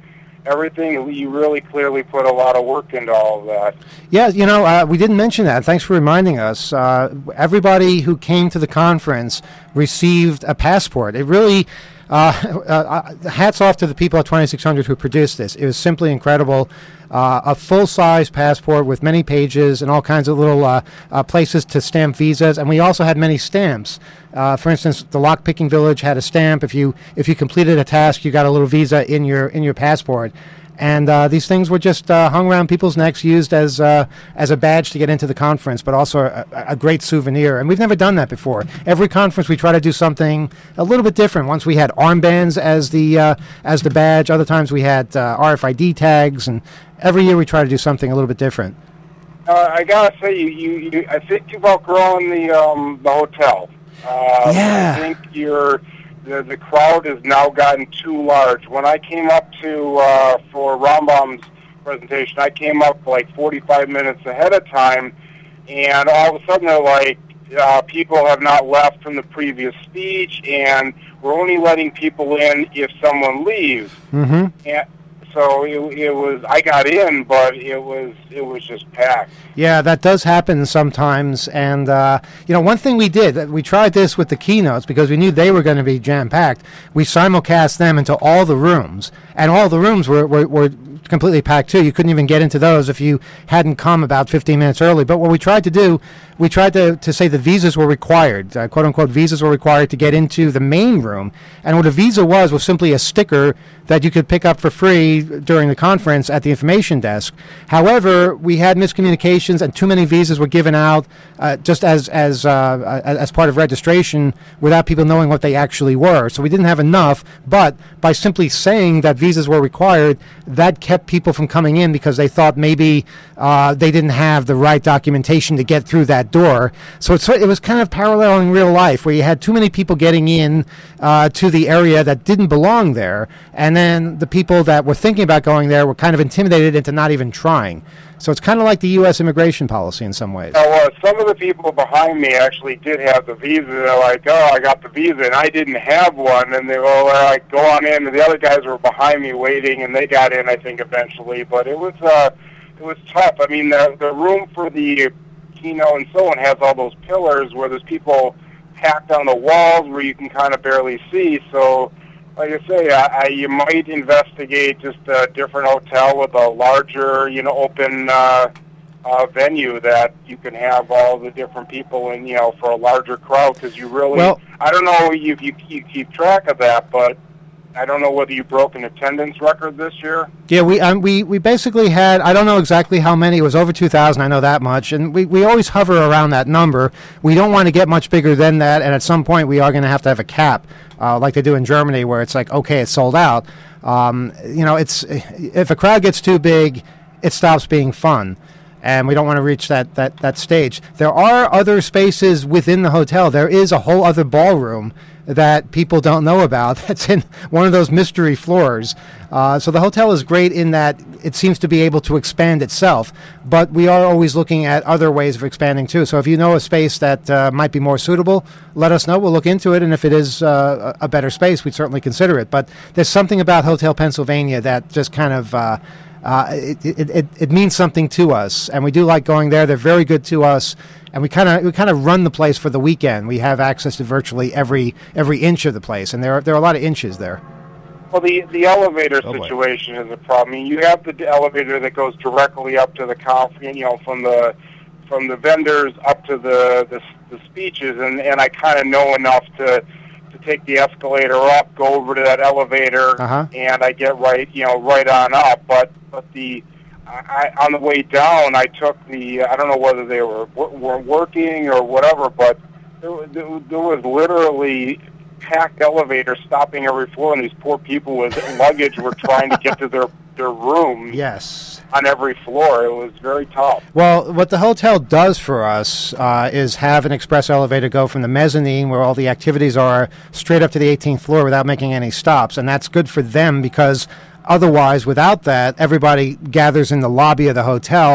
everything. You really clearly put a lot of work into all of that. Yeah, you know, uh, we didn't mention that. Thanks for reminding us. Uh, everybody who came to the conference received a passport. It really, uh, uh, hats off to the people at twenty-six hundred who produced this. It was simply incredible. Uh, a full-size passport with many pages and all kinds of little uh, uh, places to stamp visas, and we also had many stamps. Uh, for instance, the Lockpicking Village had a stamp. If you if you completed a task, you got a little visa in your in your passport. And uh, these things were just uh, hung around people's necks, used as uh, as a badge to get into the conference, but also a, a great souvenir. And we've never done that before. Every conference we try to do something a little bit different. Once we had armbands as the uh, as the badge. Other times we had uh, R F I D tags, and every year we try to do something a little bit different. Uh, I gotta say, you, you, you I think you've outgrown the um, the hotel. Uh, yeah. I think you're. The, the crowd has now gotten too large. When I came up to, uh, for Rambam's presentation, I came up like forty-five minutes ahead of time, and all of a sudden they're like, uh, people have not left from the previous speech, and we're only letting people in if someone leaves. Mm-hmm. And so it, it was, I got in, but it was it was just packed. Yeah, that does happen sometimes. And, uh, you know, one thing we did, we tried this with the keynotes because we knew they were going to be jam-packed. We simulcast them into all the rooms, and all the rooms were, were, were completely packed, too. You couldn't even get into those if you hadn't come about fifteen minutes early. But what we tried to do, we tried to, to say the visas were required, uh, quote-unquote visas were required to get into the main room. And what a visa was was simply a sticker that you could pick up for free during the conference at the information desk. However, we had miscommunications, and too many visas were given out uh, just as as uh, as part of registration without people knowing what they actually were. So we didn't have enough, but by simply saying that visas were required, that kept people from coming in because they thought maybe uh, they didn't have the right documentation to get through that door. So it's, it was kind of paralleling real life, where you had too many people getting in uh, to the area that didn't belong there, and then the people that were thinking about going there were kind of intimidated into not even trying. So it's kind of like the U S immigration policy in some ways. Now, uh, some of the people behind me actually did have the visa. They're like, oh, I got the visa, and I didn't have one. And they were like, go on in. And the other guys were behind me waiting, and they got in, I think, eventually. But it was uh, it was tough. I mean, the, the room for the keynote and so on has all those pillars where there's people packed on the walls where you can kind of barely see. So, like I say, I, I, you might investigate just a different hotel with a larger, you know, open uh, uh, venue that you can have all the different people in, you know, for a larger crowd. Because you really, well, I don't know if you, you, you keep track of that, but I don't know whether you broke an attendance record this year. Yeah, we um, we we basically had, I don't know exactly how many. It was over two thousand, I know that much. And we, we always hover around that number. We don't want to get much bigger than that, and at some point we are going to have to have a cap, uh, like they do in Germany, where it's like, okay, it's sold out. Um, you know, it's if a crowd gets too big, it stops being fun. And we don't want to reach that, that, that stage. There are other spaces within the hotel. There is a whole other ballroom that people don't know about. That's in one of those mystery floors. Uh, so the hotel is great in that it seems to be able to expand itself. But we are always looking at other ways of expanding, too. So if you know a space that uh, might be more suitable, let us know. We'll look into it. And if it is uh, a better space, we'd certainly consider it. But there's something about Hotel Pennsylvania that just kind of... Uh, Uh, it, it, it, it means something to us, and we do like going there. They're very good to us, and we kind of we kind of run the place for the weekend. We have access to virtually every every inch of the place, and there are, there are a lot of inches there. Well, the the elevator oh situation is a problem. I mean, you have the elevator that goes directly up to the conference, you know, from the from the vendors up to the the, the speeches, and, and I kind of know enough to. to take the escalator up, go over to that elevator, uh-huh. and I get right, you know, right on up. But but the I, on the way down, I took the I don't know whether they were were working or whatever, but there, there, there was literally packed elevators stopping every floor, and these poor people with luggage were trying to get to their their rooms. Yes. On every floor. It was very tough. Well, what the hotel does for us uh, is have an express elevator go from the mezzanine, where all the activities are, straight up to the eighteenth floor without making any stops. And that's good for them because otherwise, without that, everybody gathers in the lobby of the hotel,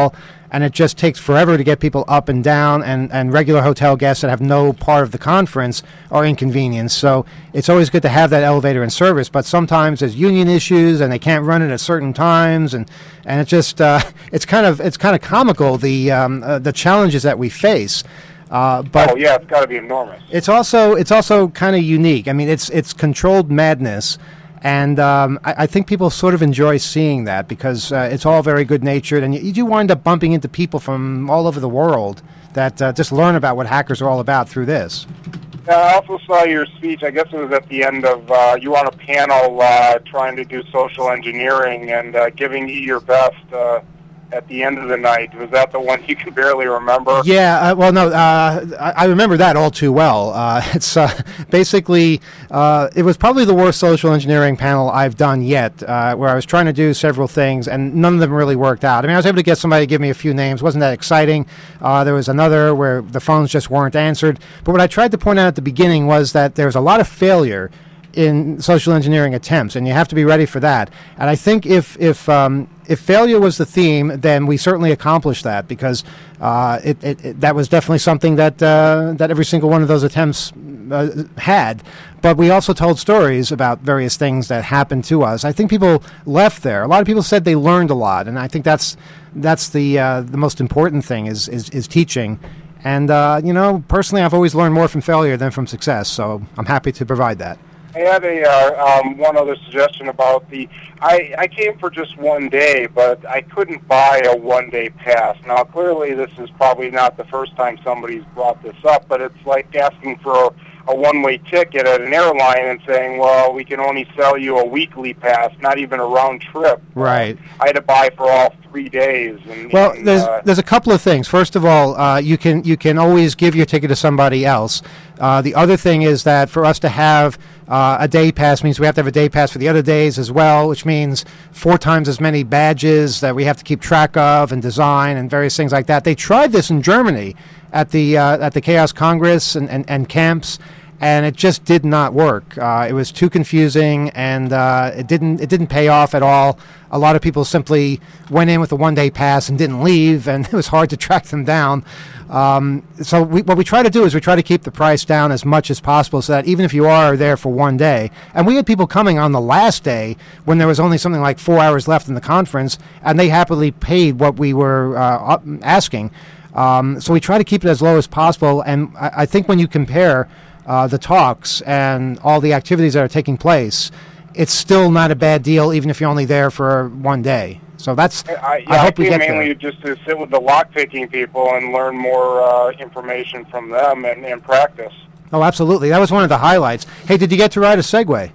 and it just takes forever to get people up and down, and, and regular hotel guests that have no part of the conference are inconvenienced. So it's always good to have that elevator in service, but sometimes there's union issues and they can't run it at certain times, and, and it just uh, it's kind of it's kind of comical, the um, uh, the challenges that we face. Uh, but oh yeah, it's got to be enormous. It's also it's also kind of unique. I mean, it's it's controlled madness. And um, I, I think people sort of enjoy seeing that because uh, it's all very good-natured, and you, you do wind up bumping into people from all over the world that uh, just learn about what hackers are all about through this. Uh, I also saw your speech. I guess it was at the end of uh, you were on a panel uh, trying to do social engineering and uh, giving you your best uh, at the end of the night. Was that the one you can barely remember? Yeah, uh, well, no, uh, I, I remember that all too well. Uh, it's uh, basically, uh, it was probably the worst social engineering panel I've done yet, uh, where I was trying to do several things, and none of them really worked out. I mean, I was able to get somebody to give me a few names. Wasn't that exciting? Uh, there was another where the phones just weren't answered. But what I tried to point out at the beginning was that there's a lot of failure in social engineering attempts, and you have to be ready for that. And I think if if um, if failure was the theme, then we certainly accomplished that, because uh, it, it, it that was definitely something that uh, that every single one of those attempts uh, had. But we also told stories about various things that happened to us. I think people left there. A lot of people said they learned a lot, and I think that's that's the uh, the most important thing is is, is teaching. And uh, you know, personally, I've always learned more from failure than from success, so I'm happy to provide that. I had a uh, um, one other suggestion about the. I, I came for just one day, but I couldn't buy a one-day pass. Now, clearly, this is probably not the first time somebody's brought this up, but it's like asking for a, a one-way ticket at an airline and saying, "Well, we can only sell you a weekly pass, not even a round trip." Right. I had to buy for all three days. And, well, and, there's uh, there's a couple of things. First of all, uh, you can you can always give your ticket to somebody else. Uh, the other thing is that for us to have uh, a day pass means we have to have a day pass for the other days as well, which means four times as many badges that we have to keep track of and design and various things like that. They tried this in Germany at the uh, at the Chaos Congress and, and, and camps, and it just did not work. Uh, it was too confusing, and uh, it didn't it didn't pay off at all. A lot of people simply went in with a one-day pass and didn't leave, and it was hard to track them down. Um, so we, what we try to do is we try to keep the price down as much as possible, so that even if you are there for one day, and we had people coming on the last day when there was only something like four hours left in the conference, and they happily paid what we were uh, asking. Um, so we try to keep it as low as possible, and I, I think when you compare Uh, the talks and all the activities that are taking place, it's still not a bad deal, even if you're only there for one day. So that's. I, I, I yeah, hope I we came get mainly there. just to sit with the lock-picking people and learn more uh, information from them and, and practice. Oh, absolutely. That was one of the highlights. Hey, did you get to ride a Segway?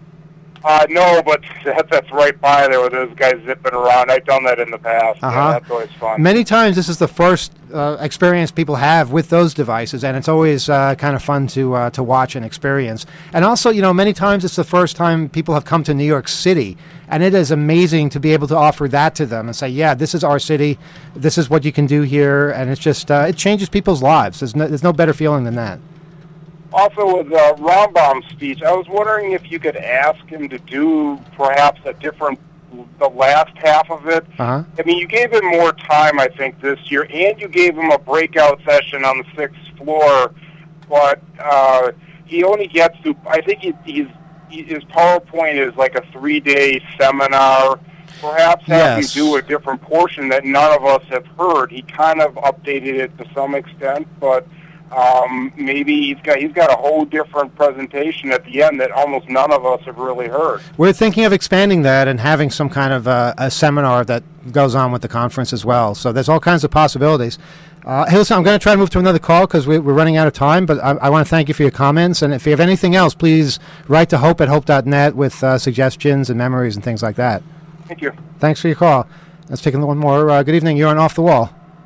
Uh, no, but that, that's right by there with those guys zipping around. I've done that in the past. Uh-huh. Yeah, that's always fun. Many times this is the first uh, experience people have with those devices, and it's always uh, kind of fun to uh, to watch and experience. And also, you know, many times it's the first time people have come to New York City, and it is amazing to be able to offer that to them and say, yeah, this is our city, this is what you can do here, and it's just, uh, it changes people's lives. There's no, there's no better feeling than that. Also, with uh, Rombaum's speech, I was wondering if you could ask him to do perhaps a different, the last half of it. Uh-huh. I mean, you gave him more time, I think, this year, and you gave him a breakout session on the sixth floor, but uh, he only gets to, I think he, he's, he, his PowerPoint is like a three-day seminar. Perhaps have Yes. him do a different portion that none of us have heard. He kind of updated it to some extent, but Um, maybe he's got he's got a whole different presentation at the end that almost none of us have really heard. We're thinking of expanding that and having some kind of uh, a seminar that goes on with the conference as well. So there's all kinds of possibilities. Uh, hey, listen, I'm going to try to move to another call because we, we're running out of time, but I, I want to thank you for your comments. And if you have anything else, please write to hope at hope dot net with uh, suggestions and memories and things like that. Thank you. Thanks for your call. Let's take one more. Uh, good evening. You're on Off the Wall.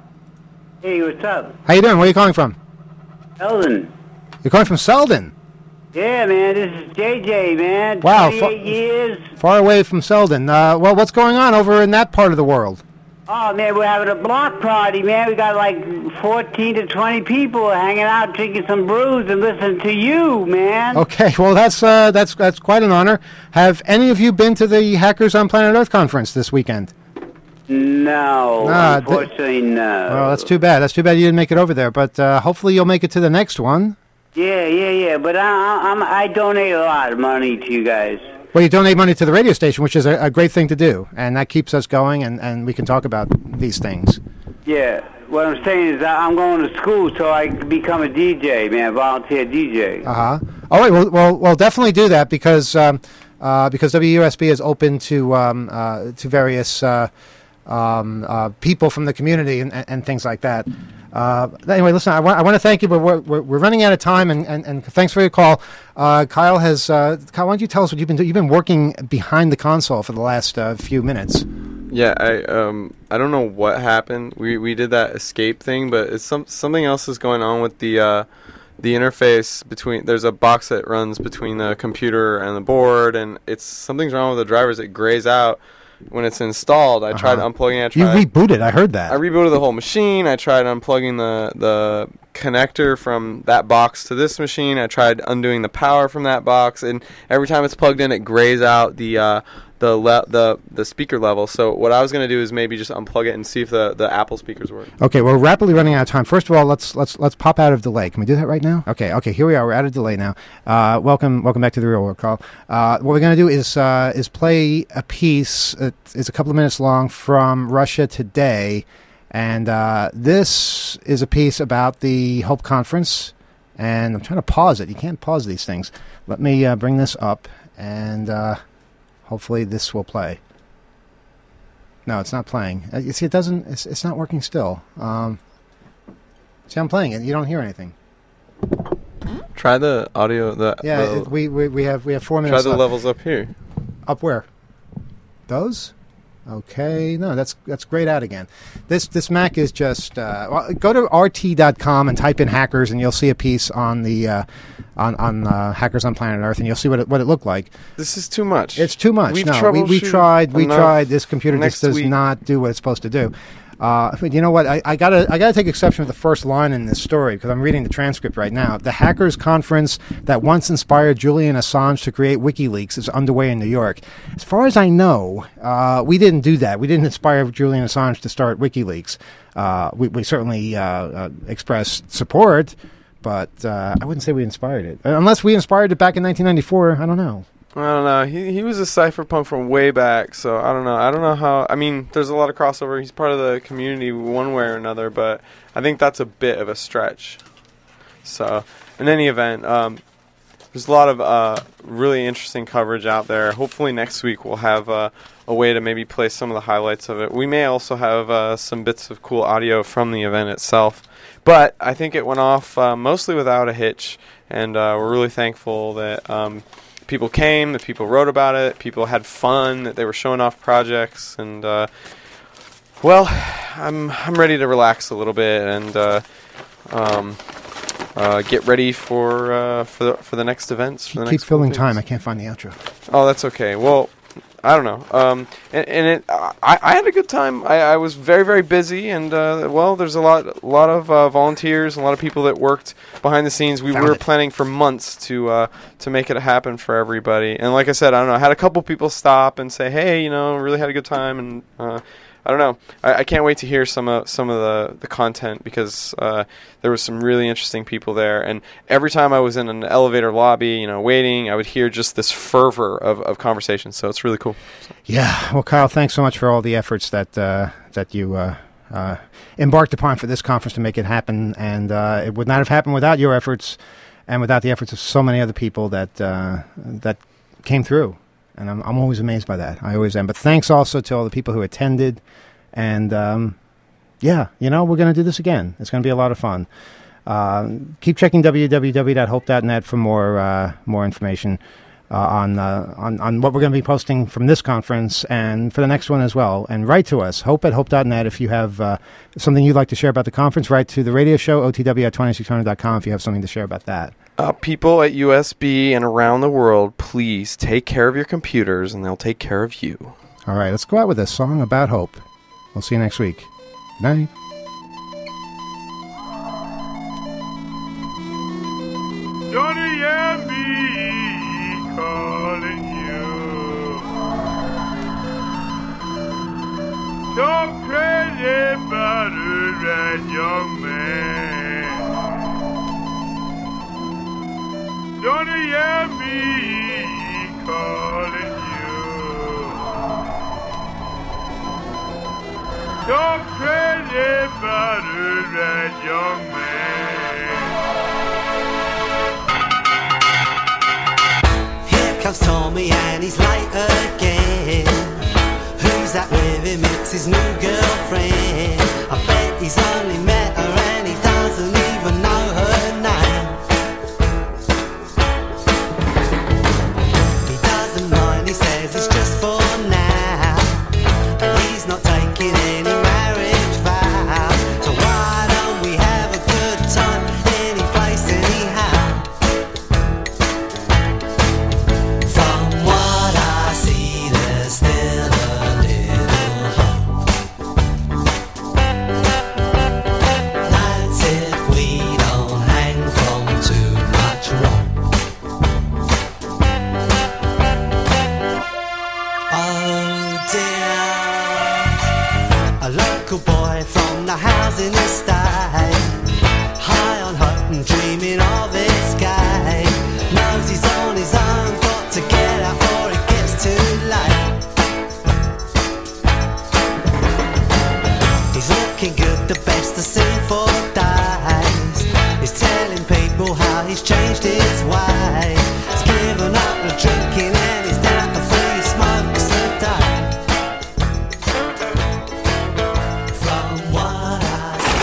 Hey, what's up? How you doing? Where are you calling from? Eldon. You're calling from Selden? Yeah, man, this is J J, man. Wow, twenty-eight fa- years. Far away from Selden. Uh, well, what's going on over in that part of the world? Oh, man, we're having a block party, man. We got like fourteen to twenty people hanging out, drinking some brews and listening to you, man. Okay, well, that's uh, that's that's quite an honor. Have any of you been to the Hackers on Planet Earth conference this weekend? No, Nah, th- unfortunately, no. Well, that's too bad. That's too bad you didn't make it over there. But uh, hopefully you'll make it to the next one. Yeah, yeah, yeah. But I, I, I'm, I donate a lot of money to you guys. Well, you donate money to the radio station, which is a, a great thing to do, and that keeps us going, and, and we can talk about these things. Yeah. What I'm saying is that I'm going to school so I can become a D J, man, volunteer D J. Uh-huh. All right, well, well, well definitely do that because um, uh, because W U S B is open to um, uh, to various uh, um, uh, people from the community and, and, and things like that. Uh, anyway, listen, I, wa- I want to thank you, but we're, we're, we're running out of time, and, and, and thanks for your call. Uh, Kyle has, uh, Kyle, why don't you tell us what you've been doing? You've been working behind the console for the last uh, few minutes. Yeah, I um I don't know what happened. We we did that escape thing, but it's some something else is going on with the uh, the interface between. There's a box that runs between the computer and the board, and it's something's wrong with the drivers. It grays out when it's installed. I uh-huh. tried unplugging it. I tried, you rebooted. I heard that. I rebooted the whole machine. I tried unplugging the the connector from that box to this machine. I tried undoing the power from that box, and every time it's plugged in, it grays out the uh, the le- the the speaker level. So what I was going to do is maybe just unplug it and see if the, the Apple speakers work. Okay, we're rapidly running out of time. First of all, let's let's let's pop out of delay. Can we do that right now? Okay, okay, here we are. We're out of delay now. Uh, welcome welcome back to the Real World Call. Uh, what we're going to do is uh, is play a piece. It's a couple of minutes long from Russia Today. And uh, this is a piece about the Hope Conference, and I'm trying to pause it. You can't pause these things. Let me uh, bring this up, and uh, hopefully this will play. No, it's not playing. Uh, you see, it doesn't. It's, it's not working still. Um, see, I'm playing it. You don't hear anything. Try the audio. The yeah, the, it, we, we we have we have four minutes. Try the left. levels up here. Up where? Those. Okay, no, that's that's grayed out again. This this Mac is just uh, well, go to R T dot com and type in hackers, and you'll see a piece on the uh, on on uh, Hackers on Planet Earth, and you'll see what it, what it looked like. This is too much. It's too much. We've no, we, we tried. We tried. This computer just does week. not do what it's supposed to do. Uh, but you know what? I, I gotta I gotta take exception with the first line in this story because I'm reading the transcript right now. The hackers conference that once inspired Julian Assange to create WikiLeaks is underway in New York. As far as I know, uh, we didn't do that. We didn't inspire Julian Assange to start WikiLeaks. Uh, we, we certainly uh, uh, expressed support, but uh, I wouldn't say we inspired it. Unless we inspired it back in nineteen ninety-four. I don't know. I don't know. He he was a cypherpunk from way back, so I don't know. I don't know how. I mean, there's a lot of crossover. He's part of the community one way or another, but I think that's a bit of a stretch. So, in any event, um, there's a lot of uh, really interesting coverage out there. Hopefully next week we'll have uh, a way to maybe play some of the highlights of it. We may also have uh, some bits of cool audio from the event itself. But I think it went off uh, mostly without a hitch, and uh, we're really thankful that um, people came, that people wrote about it, people had fun, that they were showing off projects, and uh, well, I'm I'm ready to relax a little bit and uh, um, uh, get ready for uh, for the, for the next events. For the Keep next filling things. time. I can't find the outro. Oh, that's okay. Well, I don't know. Um, and, and it, I, I had a good time. I, I was very, very busy, and uh, well, there's a lot, a lot of uh, volunteers, a lot of people that worked behind the scenes. We Found were it. planning for months to uh, to make it happen for everybody. And like I said, I don't know. I had a couple people stop and say, "Hey, you know, really had a good time," and uh, I don't know. I, I can't wait to hear some of some of the, the content because uh, there was some really interesting people there. And every time I was in an elevator lobby, you know, waiting, I would hear just this fervor of, of conversation. So it's really cool. So. Yeah. Well, Kyle, thanks so much for all the efforts that uh, that you uh, uh, embarked upon for this conference to make it happen. And uh, it would not have happened without your efforts and without the efforts of so many other people that uh, that came through. And I'm, I'm always amazed by that. I always am. But thanks also to all the people who attended. And, um, yeah, you know, we're going to do this again. It's going to be a lot of fun. Uh, keep checking w w w dot hope dot net for more uh, more information uh, on, uh, on on what we're going to be posting from this conference and for the next one as well. And write to us, hope at hope dot net, if you have uh, something you'd like to share about the conference. Write to the radio show, O T W at twenty-six hundred dot com, if you have something to share about that. Uh, people at U S B and around the world, please take care of your computers, and they'll take care of you. All right, let's go out with a song about hope. We'll see you next week. Good night. Johnny and me calling you. Talk crazy about her, that young man. Don't you hear me calling you? Talk crazy about her, that young man. Here comes Tommy and he's late again. Who's that with him? It's his new girlfriend. I bet he's only met her and he doesn't even know her name. He doesn't mind, he says it's just for now. And he's not taking any marriage vows. So why don't we have a good time any place, anyhow? From what I see, there's still a little hope. That's if we don't hang from too much rope. Oh dear, a local boy from the housing estate, high on hope and dreaming of escape, knows he's on his own, got to get out before it gets too late. He's looking good, the best I've seen for days. He's telling people how he's changed his way. He's given up the drinking and he's down to three smokes a day. From what I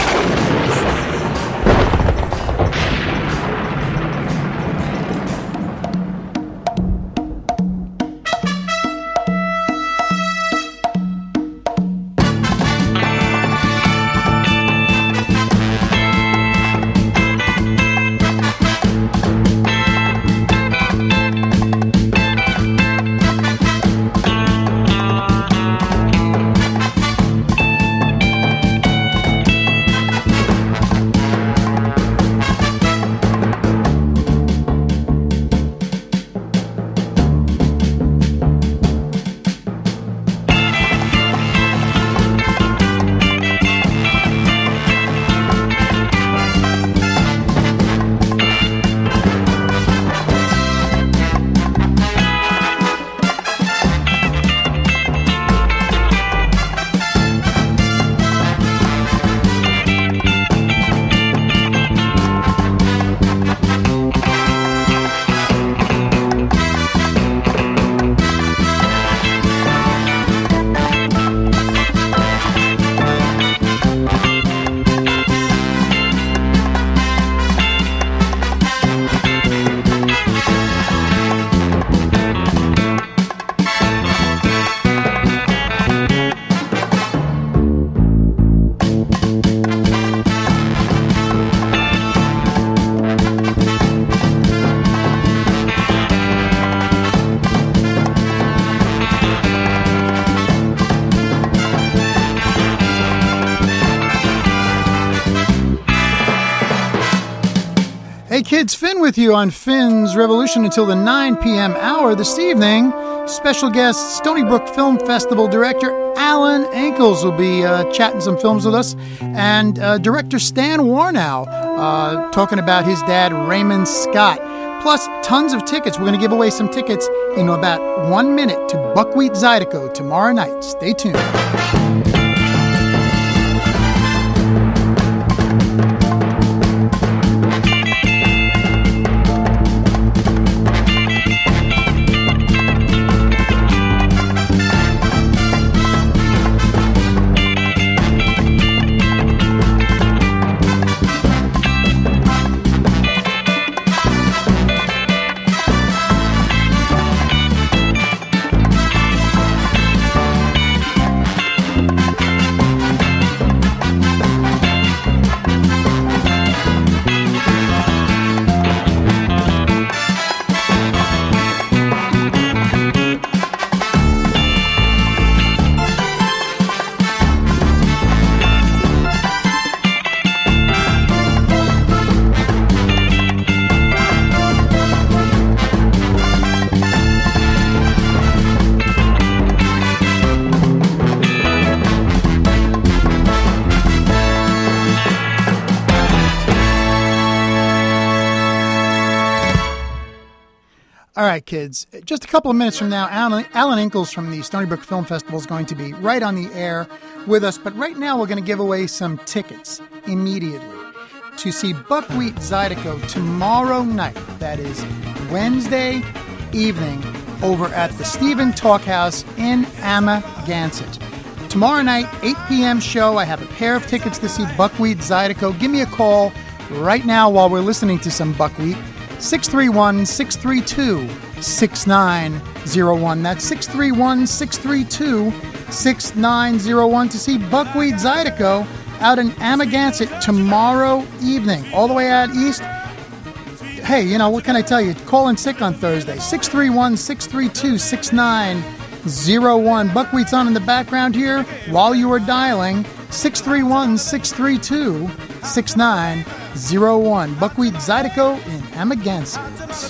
Hey kids, Finn with you on Finn's Revolution until the nine p.m. hour this evening. Special guest Stony Brook Film Festival director Alan Ankles will be uh, chatting some films with us, and uh, director Stan Warnow uh, talking about his dad Raymond Scott. Plus tons of tickets. We're going to give away some tickets in about one minute to Buckwheat Zydeco tomorrow night. Stay tuned. right, kids. Just a couple of minutes from now, Alan, Alan Ingalls from the Stony Brook Film Festival is going to be right on the air with us. But right now, we're going to give away some tickets immediately to see Buckwheat Zydeco tomorrow night. That is Wednesday evening over at the Stephen Talkhouse in Amagansett. Tomorrow night, eight p.m. show. I have a pair of tickets to see Buckwheat Zydeco. Give me a call right now while we're listening to some Buckwheat. six three one, six three two, six nine zero one. That's six three one, six three two, six nine zero one to see Buckwheat Zydeco out in Amagansett tomorrow evening. All the way out east. Hey, you know, what can I tell you? Call in sick on Thursday. six three one, six three two, six nine zero one. Buckwheat's on in the background here while you are dialing. six three one, six three two, six nine zero one. Buckwheat Zydeco in Amagansett.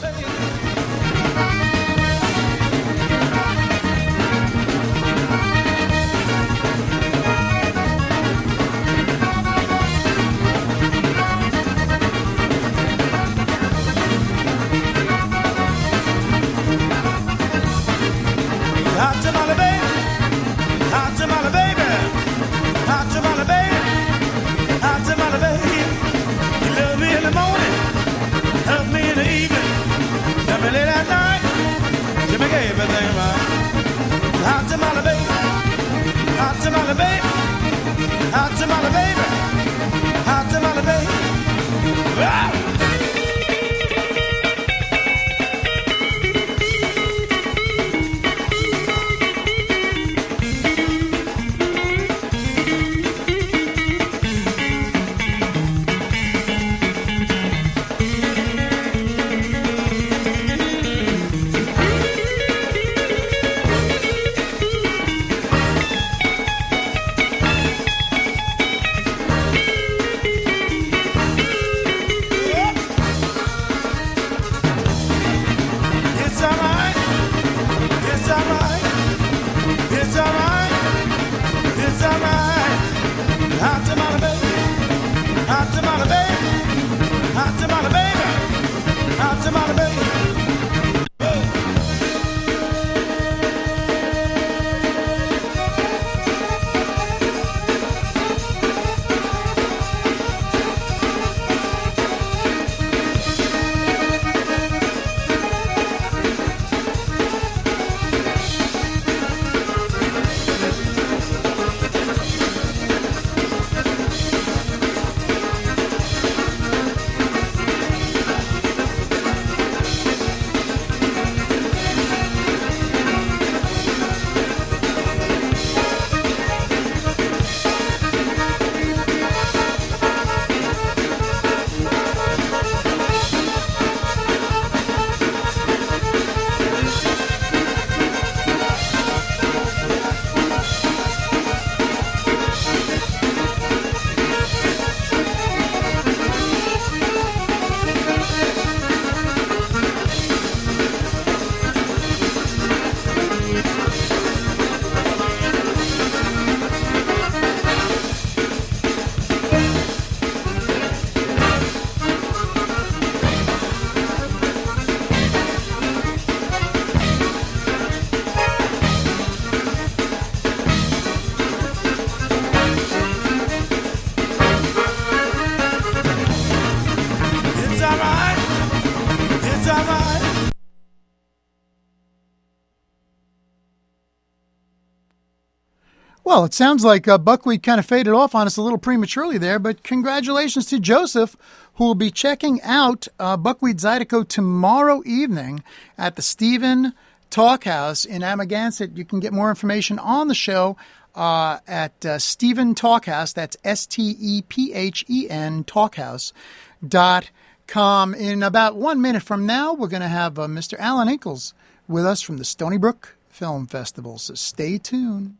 Well, it sounds like uh, Buckwheat kind of faded off on us a little prematurely there, but congratulations to Joseph, who will be checking out uh, Buckwheat Zydeco tomorrow evening at the Stephen Talkhouse in Amagansett. You can get more information on the show uh, at uh, Stephen Talkhouse. That's S T E P H E N Talkhouse dot com. In about one minute from now, we're going to have uh, Mister Alan Ingalls with us from the Stony Brook Film Festival, so stay tuned.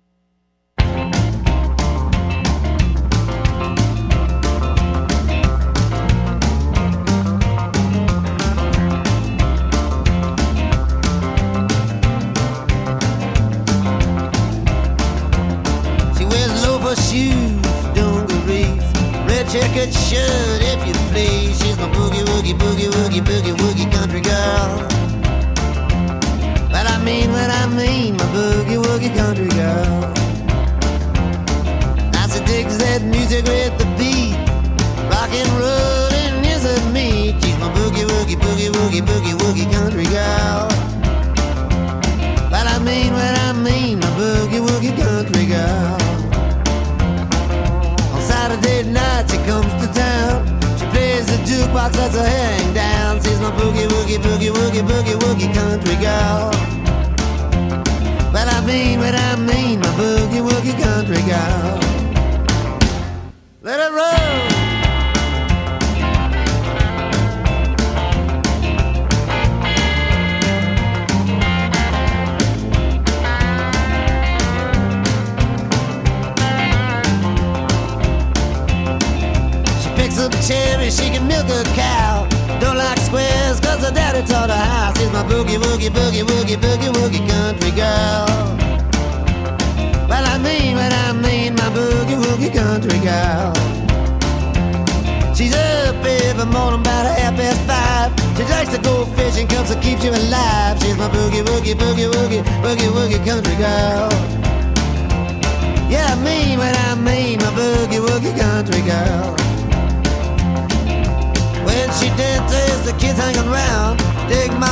Shoes, dungarees, red checkered shirt, if you please. She's my boogie woogie boogie woogie boogie woogie country girl. mean what I mean, my boogie woogie country girl. I said digs that music with the beat, rock and rollin' isn't me. She's my boogie woogie boogie woogie boogie woogie country girl. But I mean what I mean, my boogie woogie country girl. On Saturday night she comes to town, she plays the jukebox, lets her hang down. She's my boogie woogie boogie woogie boogie woogie country girl. But I mean what I mean, my boogie woogie country girl. Let it roll. Up cherry, she can milk a cow. Don't like squares cause her daddy taught her how. She's my boogie woogie boogie woogie boogie woogie country girl. Well I mean what I mean, my boogie woogie country girl. She's up every morning about a half past five. She likes to go fishing cause it keeps you alive. She's my boogie woogie boogie woogie boogie woogie country girl. Yeah I mean what I mean, my boogie woogie country girl. When she dances, the kids hanging round, dig my